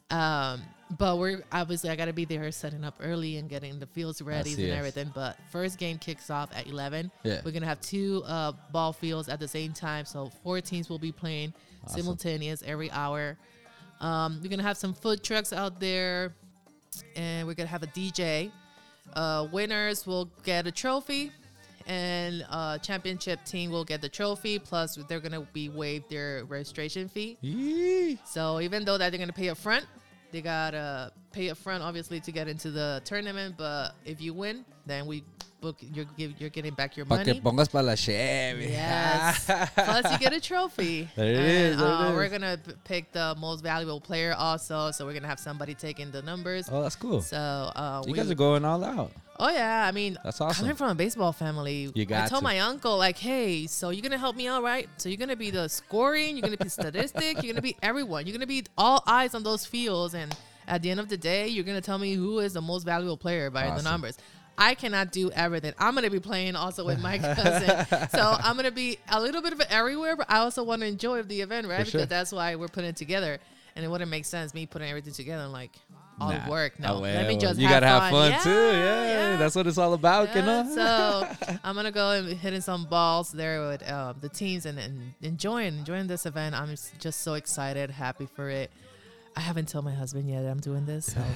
Speaker 5: But we're obviously, I got to be there setting up early and getting the fields ready and everything. But first game kicks off at 11.
Speaker 1: Yeah.
Speaker 5: We're going to have 2 ball fields at the same time. So 4 teams will be playing simultaneous every hour. We're going to have some food trucks out there. And we're going to have a DJ. Winners will get a trophy. And championship team will get the trophy. Plus, they're going to be waived their registration fee.
Speaker 1: Yee.
Speaker 5: So even though that they're going to pay up front, they got to pay up front, obviously, to get into the tournament. But if you win, then we book. You're getting back your
Speaker 1: Pa' que
Speaker 5: money.
Speaker 1: pongas pa' la cheve.
Speaker 5: Yes. Plus, you get a trophy.
Speaker 1: There it is.
Speaker 5: We're going to pick the most valuable player also. So we're going to have somebody taking the numbers.
Speaker 1: Oh, that's cool.
Speaker 5: So
Speaker 1: You guys are going all out.
Speaker 5: Oh, yeah. I mean,
Speaker 1: That's awesome.
Speaker 5: coming from a baseball family,
Speaker 1: You got
Speaker 5: I told
Speaker 1: to.
Speaker 5: my uncle, like, hey, so you're going to help me out, right? So you're going to be the scoring. You're going to be statistic. You're going to be everyone. You're going to be all eyes on those fields. And at the end of the day, you're going to tell me who is the most valuable player by the numbers. I cannot do everything. I'm going to be playing also with my cousin. So I'm going to be a little bit of everywhere, but I also want to enjoy the event, right?
Speaker 1: For
Speaker 5: Because
Speaker 1: sure.
Speaker 5: that's why we're putting it together. And it wouldn't make sense me putting everything together and like all
Speaker 1: Nah.
Speaker 5: the work. No,
Speaker 1: Oh,
Speaker 5: let me
Speaker 1: well,
Speaker 5: just
Speaker 1: you
Speaker 5: have
Speaker 1: gotta
Speaker 5: fun.
Speaker 1: have fun
Speaker 5: Yeah,
Speaker 1: too. Yeah, that's what it's all about, you know.
Speaker 5: So I'm gonna go and hitting some balls there with the teams and enjoying this event. I'm just so excited, happy for it. I haven't told my husband yet that I'm doing this. So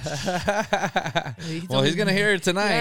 Speaker 1: Well, he's gonna hear it tonight.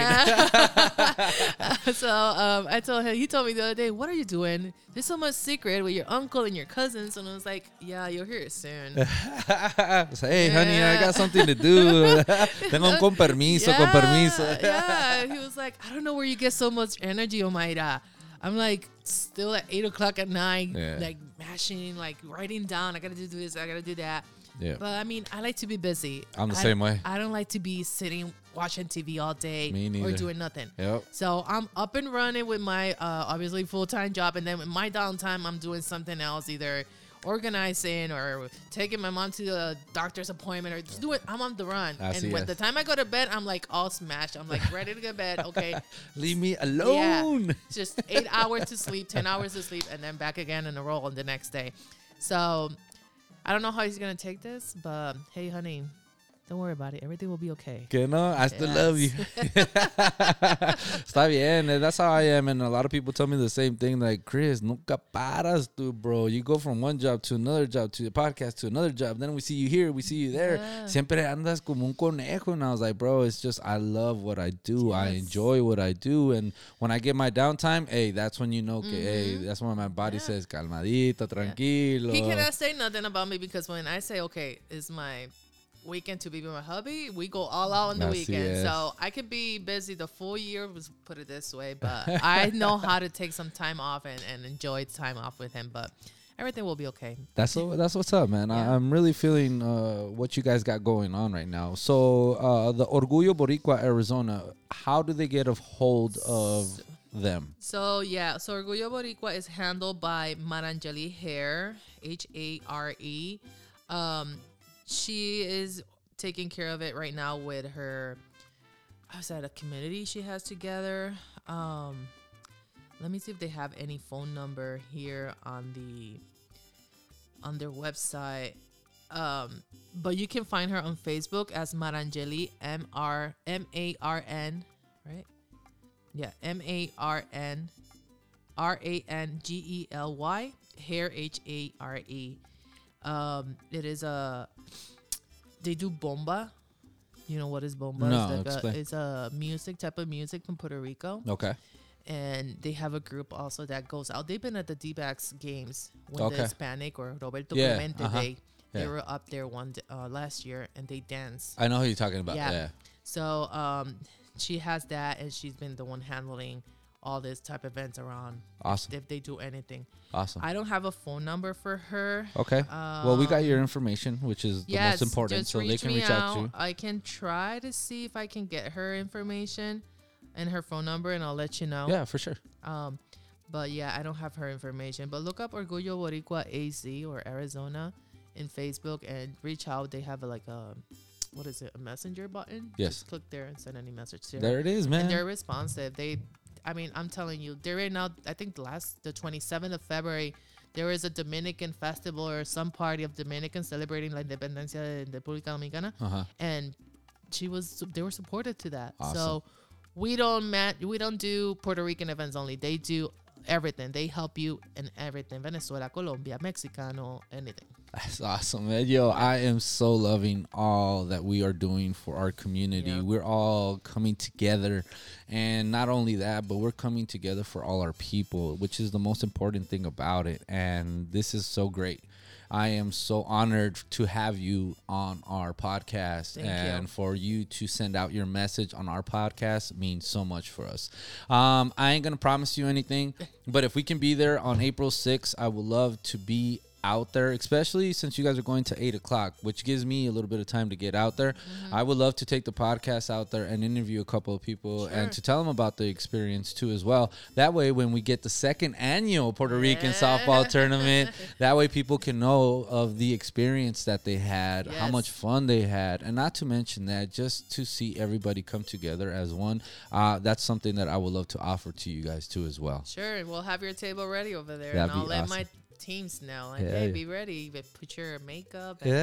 Speaker 5: Yeah. So I told him. He told me the other day, "What are you doing? There's so much secret with your uncle and your cousins." And I was like, "Yeah, you'll hear it soon."
Speaker 1: Hey, honey, I got something to do. Tengo con permiso, con permiso.
Speaker 5: Yeah. He was like, "I don't know where you get so much energy, Omaira." I'm like still at 8 o'clock at night, like mashing, like writing down. I gotta do this. I gotta do that.
Speaker 1: Yeah.
Speaker 5: But I mean, I like to be busy.
Speaker 1: I'm the same way.
Speaker 5: I don't like to be sitting watching TV all day
Speaker 1: Me
Speaker 5: or
Speaker 1: neither.
Speaker 5: doing nothing.
Speaker 1: Yep.
Speaker 5: So I'm up and running with my obviously full-time job, and then with my downtime, I'm doing something else, either organizing or taking my mom to the doctor's appointment or just do it. I'm on the run.
Speaker 1: Así
Speaker 5: And by
Speaker 1: es.
Speaker 5: the time I go to bed, I'm like all smashed. I'm like ready to go to bed. Okay.
Speaker 1: Leave me alone.
Speaker 5: Yeah. Just 8 hours to sleep, 10 hours to sleep, and then back again in a roll on the next day. So I don't know how he's going to take this, but hey, honey, don't worry about it. Everything will be okay.
Speaker 1: Que no, I still
Speaker 5: Yes.
Speaker 1: love you. Está bien. That's how I am. And a lot of people tell me the same thing. Like, Chris, nunca paras, dude, bro. You go from one job to another job, to the podcast, to another job. Then we see you here, we see you there.
Speaker 5: Yeah.
Speaker 1: Siempre andas como un conejo. And I was like, bro, it's just, I love what I do. I
Speaker 5: Yes.
Speaker 1: enjoy what I do. And when I get my downtime, hey, that's when you know, que, hey, that's when my body
Speaker 5: Yeah.
Speaker 1: says, calmadito, tranquilo.
Speaker 5: He cannot say nothing about me because when I say, okay, it's my weekend to be with my hubby, we go all out on the
Speaker 1: Así
Speaker 5: weekend.
Speaker 1: es.
Speaker 5: So I could be busy the full year, let's put it this way, but I know how to take some time off and enjoy time off with him. But everything will be okay.
Speaker 1: That's what's up, man.
Speaker 5: Yeah.
Speaker 1: I'm really feeling what you guys got going on right now. So the Orgullo Boricua Arizona, how do they get a hold of them?
Speaker 5: So yeah, so Orgullo Boricua is handled by Marangeli Hare, Hare. She is taking care of it right now with her, I was at a community she has together. Let me see if they have any phone number here on their website. But you can find her on Facebook as Marangeli, M-A-R-N, right? Yeah, MARNRANGELY, Hare, Hare. It is they do bomba. You know what is bomba?
Speaker 1: No,
Speaker 5: it's
Speaker 1: explain.
Speaker 5: it's a type of music from Puerto Rico.
Speaker 1: Okay.
Speaker 5: And they have a group also that goes out. They've been at the D-backs games when
Speaker 1: Okay.
Speaker 5: the Hispanic or Roberto
Speaker 1: Yeah,
Speaker 5: Clemente
Speaker 1: uh-huh.
Speaker 5: they
Speaker 1: Yeah.
Speaker 5: were up there last year and they dance.
Speaker 1: I know who you're talking about.
Speaker 5: Yeah.
Speaker 1: Yeah.
Speaker 5: So she has that and she's been the one handling all this type of events around
Speaker 1: Awesome.
Speaker 5: if they do anything.
Speaker 1: Awesome.
Speaker 5: I don't have a phone number for her.
Speaker 1: Okay. Well, we got your information, which is the most important,
Speaker 5: just
Speaker 1: so they can
Speaker 5: me
Speaker 1: reach out to you.
Speaker 5: I can try to see if I can get her information and her phone number, and I'll let you know.
Speaker 1: Yeah, for sure.
Speaker 5: But yeah, I don't have her information. But look up Orgullo Boricua AZ or Arizona in Facebook and reach out. They have a what is it? A messenger button?
Speaker 1: Yes.
Speaker 5: Just click there and send any message to her.
Speaker 1: There it is, man.
Speaker 5: And they're responsive. I'm telling you, they're right now, I think the 27th of February, there is a Dominican festival or some party of Dominicans celebrating la independencia de República Dominicana.
Speaker 1: Uh-huh.
Speaker 5: And they were supportive to that.
Speaker 1: Awesome.
Speaker 5: So we don't do Puerto Rican events only. They do everything. They help you in everything. Venezuela, Colombia, Mexicano, anything.
Speaker 1: That's awesome, man. Yo, I am so loving all that we are doing for our community.
Speaker 5: Yeah.
Speaker 1: We're all coming together. And not only that, but we're coming together for all our people, which is the most important thing about it. And this is so great. I am so honored to have you on our podcast.
Speaker 5: Thank
Speaker 1: and
Speaker 5: you.
Speaker 1: for you to send out your message on our podcast means so much for us. I ain't going to promise you anything, but if we can be there on April 6th, I would love to be out there, especially since you guys are going to 8 o'clock, which gives me a little bit of time to get out there. I would love to take the podcast out there and interview a couple of people and to tell them about the experience too as well. That way, when we get the second annual Puerto Rican softball tournament, that way people can know of the experience that they had, how
Speaker 5: Yes.
Speaker 1: much fun they had, and not to mention that just to see everybody come together as one, that's something that I would love to offer to you guys too as well.
Speaker 5: Sure, we'll have your table ready over there,
Speaker 1: That'd
Speaker 5: and I'll
Speaker 1: be
Speaker 5: let
Speaker 1: awesome.
Speaker 5: my teams know. Like,
Speaker 1: Yeah,
Speaker 5: hey,
Speaker 1: yeah.
Speaker 5: be ready. But put your makeup. And,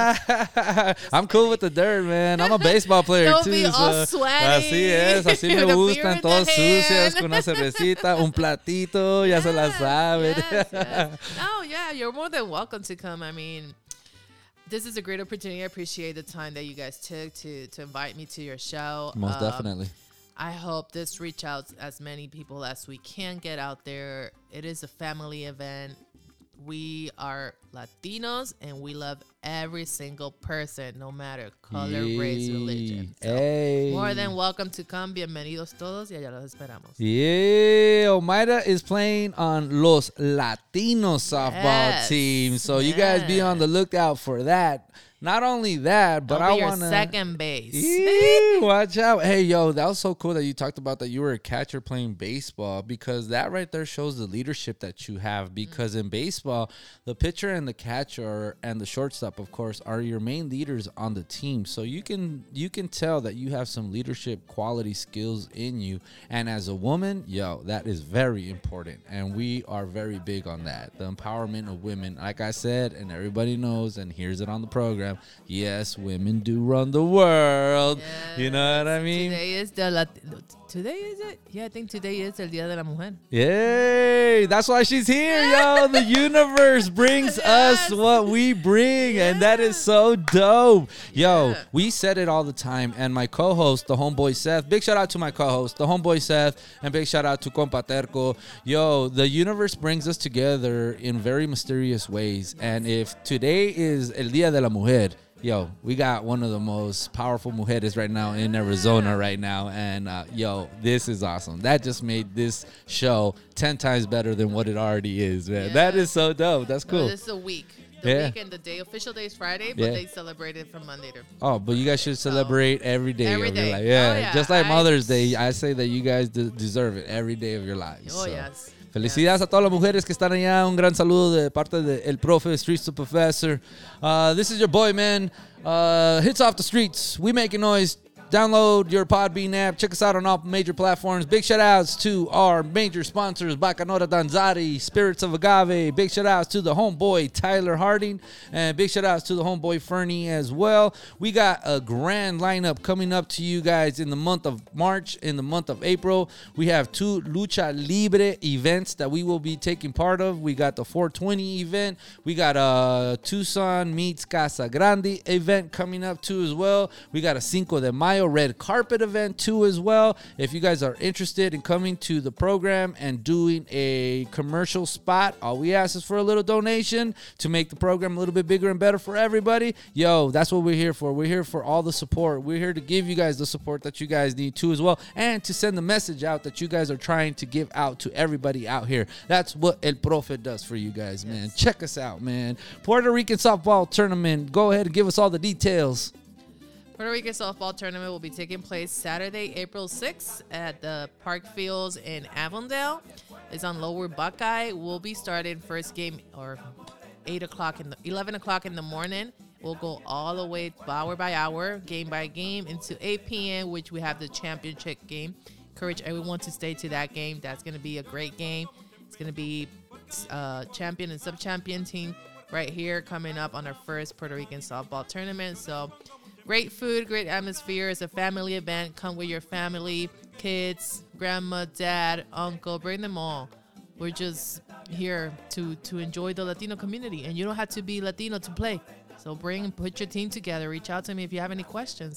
Speaker 1: Yeah, I'm cool with the dirt, man. I'm a baseball player
Speaker 5: Don't
Speaker 1: too.
Speaker 5: be all sweaty.
Speaker 1: Así es, así me
Speaker 5: With a beer
Speaker 1: gustan,
Speaker 5: in the
Speaker 1: todos sucias,
Speaker 5: hand.
Speaker 1: con una cervecita, un platito, ya se la saben.
Speaker 5: Yes. Oh, yeah, you're more than welcome to come. I mean, this is a great opportunity. I appreciate the time that you guys took to invite me to your show.
Speaker 1: Most definitely.
Speaker 5: I hope this reach out as many people as we can get out there. It is a family event. We are Latinos and we love every single person, no matter color, race, religion. So,
Speaker 1: Hey.
Speaker 5: more than welcome to come. Bienvenidos todos y allá los esperamos.
Speaker 1: Yeah, Omaira is playing on Los Latinos softball
Speaker 5: Yes,
Speaker 1: team. So you guys be on the lookout for that. Not only that, but
Speaker 5: I'll
Speaker 1: I
Speaker 5: be your
Speaker 1: want to
Speaker 5: second base.
Speaker 1: watch out. Hey, yo, that was so cool that you talked about that you were a catcher playing baseball, because that right there shows the leadership that you have. Because in baseball, the pitcher and the catcher and the shortstop, of course, are your main leaders on the team. So you can tell that you have some leadership quality skills in you. And as a woman, yo, that is very important. And we are very big on that. The empowerment of women, like I said, and everybody knows and hears it on the program. Yes, women do run the world.
Speaker 5: Yes.
Speaker 1: You know what I mean?
Speaker 5: Today is today is it? Yeah, I think today is El Día de la Mujer.
Speaker 1: Yay! That's why she's here, yo. The universe brings us what we bring, and that is so dope. Yo, we said it all the time, and my co-host, the homeboy Seth, big shout out to my co-host, the homeboy Seth, and big shout out to Compa Terco. Yo, the universe brings us together in very mysterious ways, and if today is El Día de la Mujer, yo, we got one of the most powerful mujeres right now in Arizona right now. And, yo, this is awesome. That just made this show 10 times better than what it already is, man.
Speaker 5: Yeah.
Speaker 1: That is so dope. That's cool.
Speaker 5: This is a week. The week and the day. Official day is Friday, but they celebrate it from Monday to...
Speaker 1: Oh, but you guys should celebrate every day
Speaker 5: Every
Speaker 1: of your
Speaker 5: day.
Speaker 1: life. Yeah.
Speaker 5: Oh, yeah.
Speaker 1: Just like Mother's Day, I say that you guys deserve it every day of your lives.
Speaker 5: Oh,
Speaker 1: So,
Speaker 5: yes.
Speaker 1: Felicidades a todas las mujeres que están allá. Un gran saludo de parte de El Profe, Streets to Professor. This is your boy, man. Hits Off the Streets. We making noise. Download your Podbean app. Check us out on all major platforms. Big shout outs to our major sponsors, Bacanora Danzari, Spirits of Agave. Big shout outs to the homeboy Tyler Harding. And big shout outs to the homeboy Fernie as well. We got a grand lineup coming up to you guys in the month of March, in the month of April. We have 2 Lucha Libre events that we will be taking part of. We got the 420 event. We got a Tucson meets Casa Grande event coming up too as well. We got a Cinco de Mayo red carpet event too as well. If you guys are interested in coming to the program and doing a commercial spot, all we ask is for a little donation to make the program a little bit bigger and better for everybody. Yo, that's what we're here for. We're here for all the support. We're here to give you guys the support that you guys need too as well, and to send the message out that you guys are trying to give out to everybody out here. That's what El Profe does for you guys, man. Check us out, man. Puerto Rican softball tournament. Go ahead and give us all the details.
Speaker 5: Puerto Rican softball tournament will be taking place Saturday, April 6th at the Park Fields in Avondale. It's on Lower Buckeye. We'll be starting first game or 11 o'clock in the morning. We'll go all the way hour by hour, game by game into 8 p.m., which we have the championship game. Encourage everyone to stay to that game. That's going to be a great game. It's going to be champion and sub-champion team right here coming up on our first Puerto Rican softball tournament. So great food, great atmosphere. It's a family event. Come with your family, kids, grandma, dad, uncle. Bring them all. We're just here to enjoy the Latino community. And you don't have to be Latino to play. So put your team together. Reach out to me if you have any questions.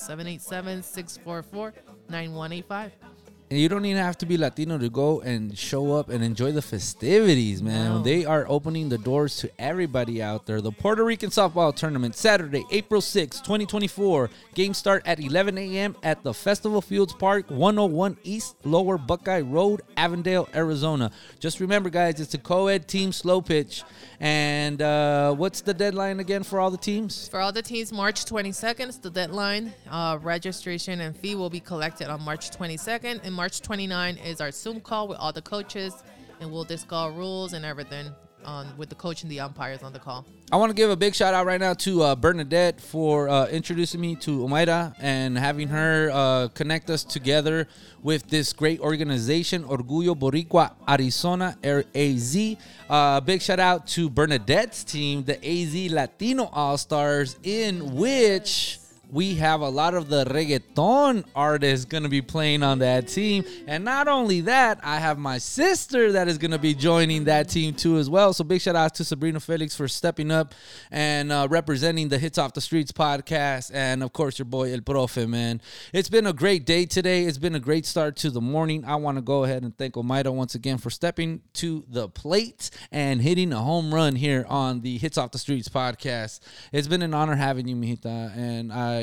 Speaker 5: 787-644-9185.
Speaker 1: And you don't even have to be Latino to go and show up and enjoy the festivities, man.
Speaker 5: No.
Speaker 1: They are opening the doors to everybody out there. The Puerto Rican Softball Tournament, Saturday, April 6, 2024. Game start at 11 a.m. at the Festival Fields Park, 101 East Lower Buckeye Road, Avondale, Arizona. Just remember, guys, it's a co-ed team slow pitch. And what's the deadline again for all the teams?
Speaker 5: For all the teams, March 22nd is the deadline. Registration and fee will be collected on March 22nd. And March 29 is our Zoom call with all the coaches. And we'll discuss rules and everything with the coach and the umpires on the call.
Speaker 1: I want to give a big shout out right now to Bernadette for introducing me to Omaira and having her connect us together with this great organization, Orgullo Boricua Arizona, AZ. Big shout out to Bernadette's team, the AZ Latino All-Stars, in which we have a lot of the reggaeton artists going to be playing on that team. And not only that, I have my sister that is going to be joining that team too as well. So big shout out to Sabrina Felix for stepping up and representing the Hits Off the Streets podcast. And of course, your boy El Profe, man. It's been a great day today. It's been a great start to the morning. I want to go ahead and thank Omaira once again for stepping to the plate and hitting a home run here on the Hits Off the Streets podcast. It's been an honor having you, mijita. And I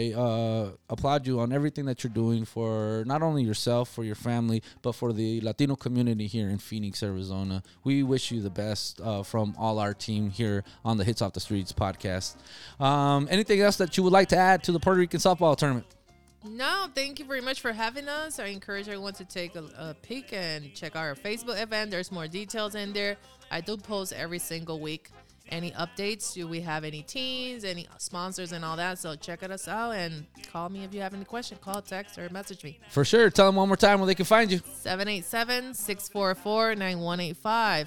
Speaker 1: I applaud you on everything that you're doing for not only yourself, for your family, but for the Latino community here in Phoenix, Arizona. We wish you the best from all our team here on the Hits Off the Streets podcast. Anything else that you would like to add to the Puerto Rican softball tournament?
Speaker 5: No, thank you very much for having us. I encourage everyone to take a peek and check our Facebook event. There's more details in there. I do post every single week. Any updates? Do we have any teams, any sponsors, and all that? So check us out and call me if you have any questions. Call, text, or message me.
Speaker 1: For sure. Tell them one more time where they can find you.
Speaker 5: 787-644-9185.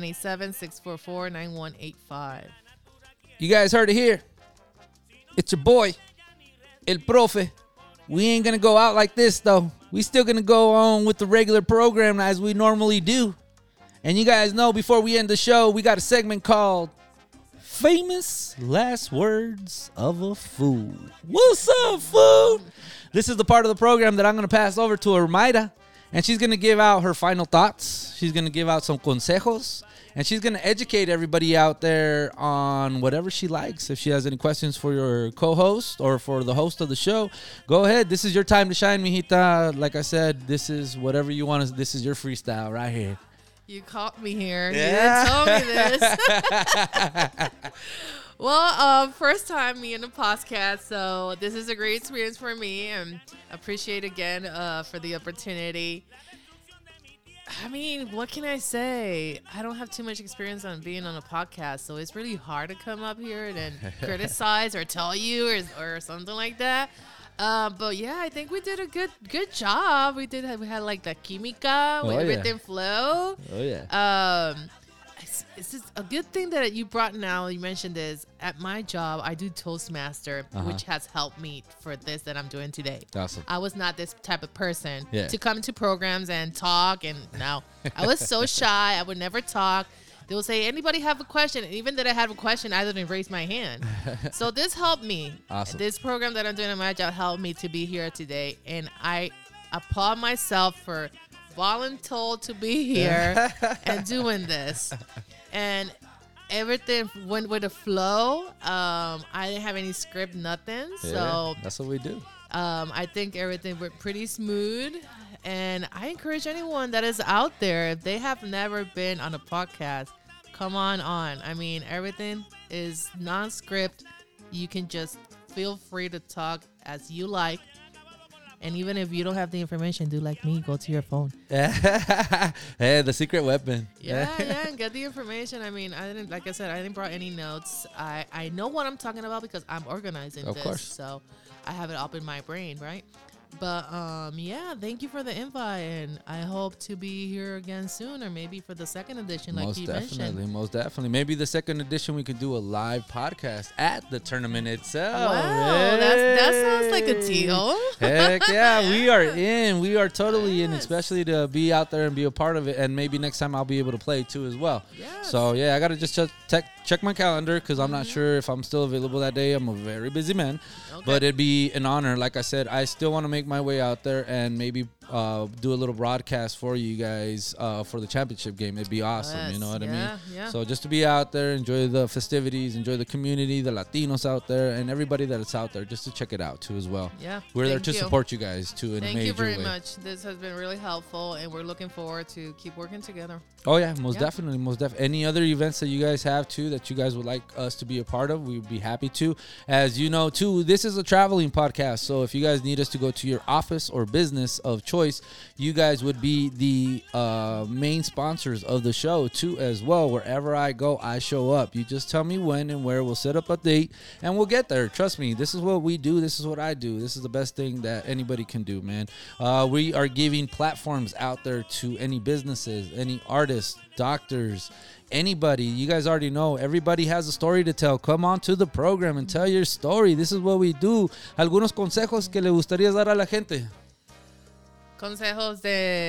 Speaker 5: 787-644-9185.
Speaker 1: You guys heard it here. It's your boy, El Profe. We ain't going to go out like this, though. We still going to go on with the regular program as we normally do. And you guys know before we end the show, we got a segment called Famous Last Words of a Fool. What's up, fool? This is the part of the program that I'm going to pass over to Ermida. And she's going to give out her final thoughts. She's going to give out some consejos. And she's going to educate everybody out there on whatever she likes. If she has any questions for your co-host or for the host of the show, go ahead. This is your time to shine, mijita. Like I said, this is whatever you want. This is your freestyle right here.
Speaker 5: You caught me here.
Speaker 1: Yeah.
Speaker 5: You didn't tell me this. Well, first time me in the podcast, so this is a great experience for me, and appreciate again for the opportunity. I mean, what can I say? I don't have too much experience on being on a podcast, so it's really hard to come up here and criticize or tell you or something like that. But yeah, I think we did a good job. We had like the química, everything flow.
Speaker 1: Oh yeah.
Speaker 5: It's just a good thing that you brought now. You mentioned this at my job. I do Toastmaster, which has helped me for this that I'm doing today.
Speaker 1: Awesome.
Speaker 5: I was not this type of person
Speaker 1: Yeah.
Speaker 5: to come to programs and talk. And no, I was so shy. I would never talk. They will say, anybody have a question? And even that I had a question, I didn't raise my hand. So this helped me.
Speaker 1: Awesome.
Speaker 5: This program that I'm doing at my job helped me to be here today. And I applaud myself for volunteering to be here and doing this. And everything went with the flow. I didn't have any script, nothing.
Speaker 1: Yeah,
Speaker 5: So
Speaker 1: that's what we do.
Speaker 5: I think everything went pretty smooth. And I encourage anyone that is out there, if they have never been on a podcast, come on. I mean, everything is non-script. You can just feel free to talk as you like. And even if you don't have the information, do like me, go to your phone.
Speaker 1: Hey, the secret weapon.
Speaker 5: Yeah, and get the information. I mean, I didn't brought any notes. I know what I'm talking about because I'm organizing
Speaker 1: Of
Speaker 5: this.
Speaker 1: course.
Speaker 5: So I have it up in my brain, right? But yeah, thank you for the invite, and I hope to be here again soon, or maybe for the second edition, like you mentioned.
Speaker 1: Most definitely. Maybe the second edition we could do a live podcast at the tournament itself.
Speaker 5: Wow, that sounds like a deal.
Speaker 1: Heck yeah, we are in. We are totally in, especially to be out there and be a part of it. And maybe next time I'll be able to play too as well.
Speaker 5: Yes.
Speaker 1: So yeah, I gotta just check my calendar because I'm not sure if I'm still available that day. I'm a very busy man, but it'd be an honor. Like I said, I still want to make my way out there and maybe do a little broadcast for you guys for the championship game. It'd be awesome.
Speaker 5: Yes.
Speaker 1: You know what I mean?
Speaker 5: Yeah.
Speaker 1: So just to be out there, enjoy the festivities, enjoy the community, the Latinos out there, and everybody that's out there, just to check it out too as well.
Speaker 5: Yeah.
Speaker 1: We're there
Speaker 5: Thank
Speaker 1: to
Speaker 5: you.
Speaker 1: support you guys too in a
Speaker 5: Thank
Speaker 1: major
Speaker 5: you very
Speaker 1: way.
Speaker 5: much. This has been really helpful, and we're looking forward to keep working together.
Speaker 1: Oh yeah, most
Speaker 5: Yeah.
Speaker 1: definitely. Any other events that you guys have too that you guys would like us to be a part of, we'd be happy to. As you know too, this is a traveling podcast, so if you guys need us to go to your office or business of choice, you guys would be the main sponsors of the show too as well. Wherever I go, I show up. You just tell me when and where. We'll set up a date and we'll get there. Trust me, this is what we do. This is what I do. This is the best thing that anybody can do, man. We are giving platforms out there to any businesses, any artists, doctors, anybody. You guys already know, everybody has a story to tell. Come on to the program and tell your story. This is what we do. Algunos consejos que le gustaría dar a la gente.
Speaker 5: Consejos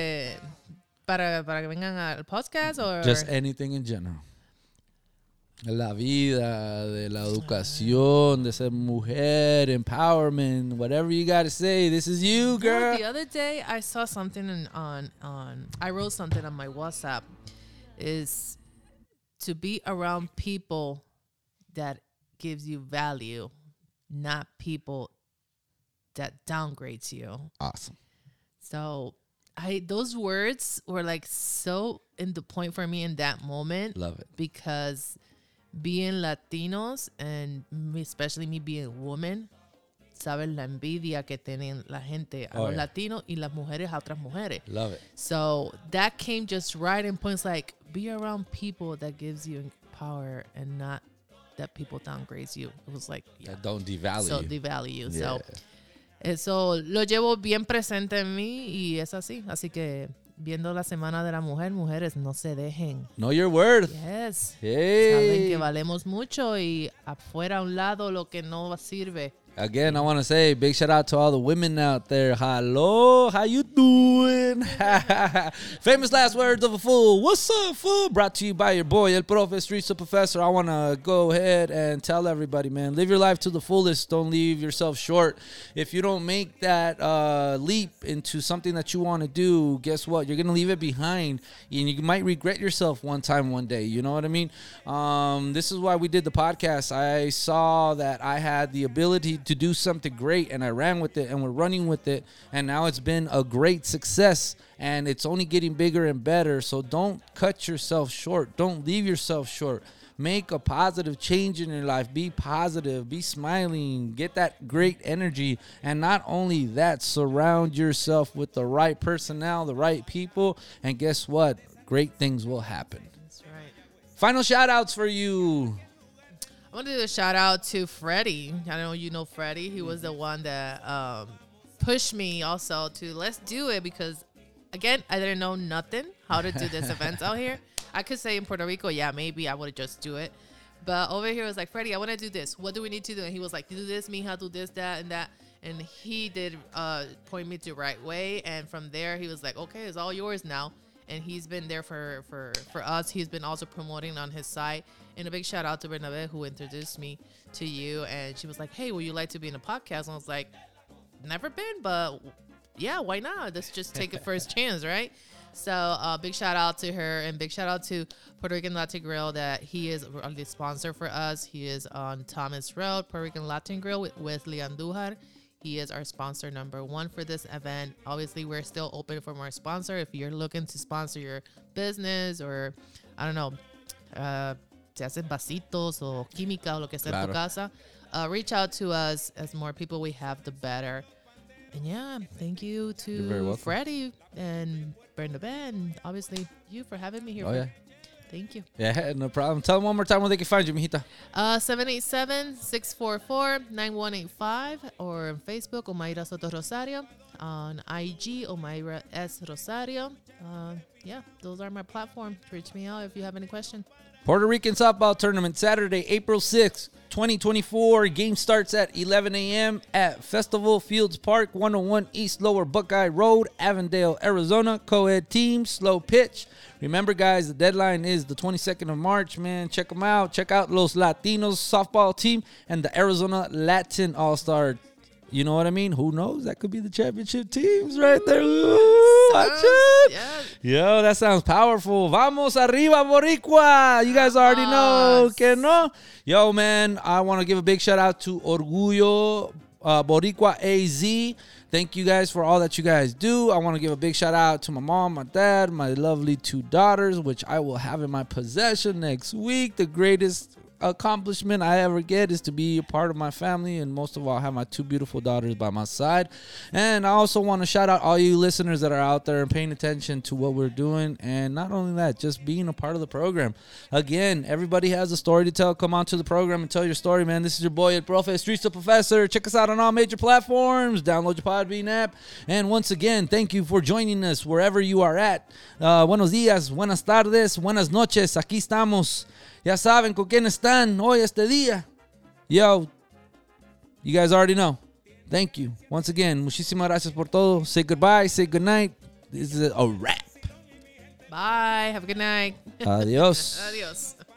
Speaker 5: para que vengan al podcast, or
Speaker 1: Just anything in general. De la vida, de la educación, de ser mujer, empowerment, whatever you got to say. This is you, girl.
Speaker 5: The other day I saw something on I wrote something on my WhatsApp, is to be around people that gives you value, not people that downgrades you.
Speaker 1: Awesome.
Speaker 5: So those words were like so in the point for me in that moment.
Speaker 1: Love it.
Speaker 5: Because being Latinos and especially me being a woman, sabes la envidia que tienen la gente a los latinos y las mujeres a otras mujeres.
Speaker 1: Love it.
Speaker 5: So that came just right in points like be around people that gives you power and not that people downgrades you. It was like
Speaker 1: That don't devalue
Speaker 5: so
Speaker 1: you.
Speaker 5: devalue you.
Speaker 1: Yeah.
Speaker 5: So eso lo llevo bien presente en mí y es así. Así que viendo la Semana de la Mujer, mujeres no se dejen.
Speaker 1: Know your worth.
Speaker 5: Yes.
Speaker 1: Hey.
Speaker 5: Saben que valemos mucho y afuera a un lado lo que no sirve.
Speaker 1: Again, I want to say big shout out to all the women out there. Hello, how you doing? Famous last words of a fool. What's up, fool? Brought to you by your boy, El Profe, Streets of Professor. I want to go ahead and tell everybody, man, live your life to the fullest. Don't leave yourself short. If you don't make that leap into something that you want to do, guess what? You're going to leave it behind, and you might regret yourself one day. You know what I mean? This is why we did the podcast. I saw that I had the ability to do something great, and I ran with it, and we're running with it, and now it's been a great success, and it's only getting bigger and better. So don't cut yourself short. Don't leave yourself short. Make a positive change in your life. Be positive. Be smiling. Get that great energy. And not only that, surround yourself with the right personnel, the right people, and guess what? Great things will happen.
Speaker 5: That's right.
Speaker 1: Final shout outs for you.
Speaker 5: I want to do a shout out to Freddie. I know you know Freddie. He was the one that pushed me also to let's do it because, again, I didn't know nothing how to do this event out here. I could say in Puerto Rico, yeah, maybe I would just do it. But over here, I was like, Freddie, I want to do this. What do we need to do? And he was like, do this, mija, do this, that, and that. And he did point me to the right way. And from there, he was like, okay, it's all yours now. And he's been there for us. He's been also promoting on his site. And a big shout out to Bernabe, who introduced me to you. And she was like, hey, would you like to be in a podcast? And I was like, never been, but yeah, why not? Let's just take a first chance, right? So big shout out to her and big shout out to Puerto Rican Latin Grill that he is the sponsor for us. He is on Thomas Road, Puerto Rican Latin Grill with Wesley Andujar. He is our sponsor number one for this event. Obviously, we're still open for more sponsor. If you're looking to sponsor your business or, I don't know, te hacen vasitos o química o lo que sea en tu casa, reach out to us. As more people we have, the better. And yeah, thank you to Freddie and Bernabe and obviously you for having me here.
Speaker 1: Oh, yeah.
Speaker 5: Thank you.
Speaker 1: Yeah, no problem. Tell them one more time where they can find you, mijita.
Speaker 5: 787-644-9185 or on Facebook, Omaira Soto Rosario. On IG, Omaira S. Rosario. Yeah, those are my platforms. Reach me out if you have any questions.
Speaker 1: Puerto Rican Softball Tournament, Saturday, April 6th, 2024. Game starts at 11 a.m. at Festival Fields Park, 101 East Lower Buckeye Road, Avondale, Arizona. Co-ed team, slow pitch. Remember, guys, the deadline is the 22nd of March, man. Check them out. Check out Los Latinos softball team and the Arizona Latin All-Star. You know what I mean? Who knows? That could be the championship teams right there. Ooh, watch it.
Speaker 5: Yeah.
Speaker 1: Yo, that sounds powerful. Vamos arriba, Boricua. You guys already know. Que no? Yo, man, I want to give a big shout out to Orgullo Boricua AZ. Thank you guys for all that you guys do. I want to give a big shout out to my mom, my dad, my lovely 2 daughters, which I will have in my possession next week. The greatest accomplishment I ever get is to be a part of my family, and most of all, I have my 2 beautiful daughters by my side. And I also want to shout out all you listeners that are out there and paying attention to what we're doing, and not only that, just being a part of the program. Again, everybody has a story to tell. Come on to the program and tell your story, man. This is your boy, El Profe, Streets of Professor. Check us out on all major platforms. Download your Podbean app. And once again, thank you for joining us wherever you are at. Buenos días, buenas tardes, buenas noches. Aquí estamos. Ya saben con quién están hoy este día. Yo, you guys already know. Thank you. Once again, muchísimas gracias por todo. Say goodbye, say goodnight. This is a wrap.
Speaker 5: Bye. Have a good night.
Speaker 1: Adios.
Speaker 5: Adios.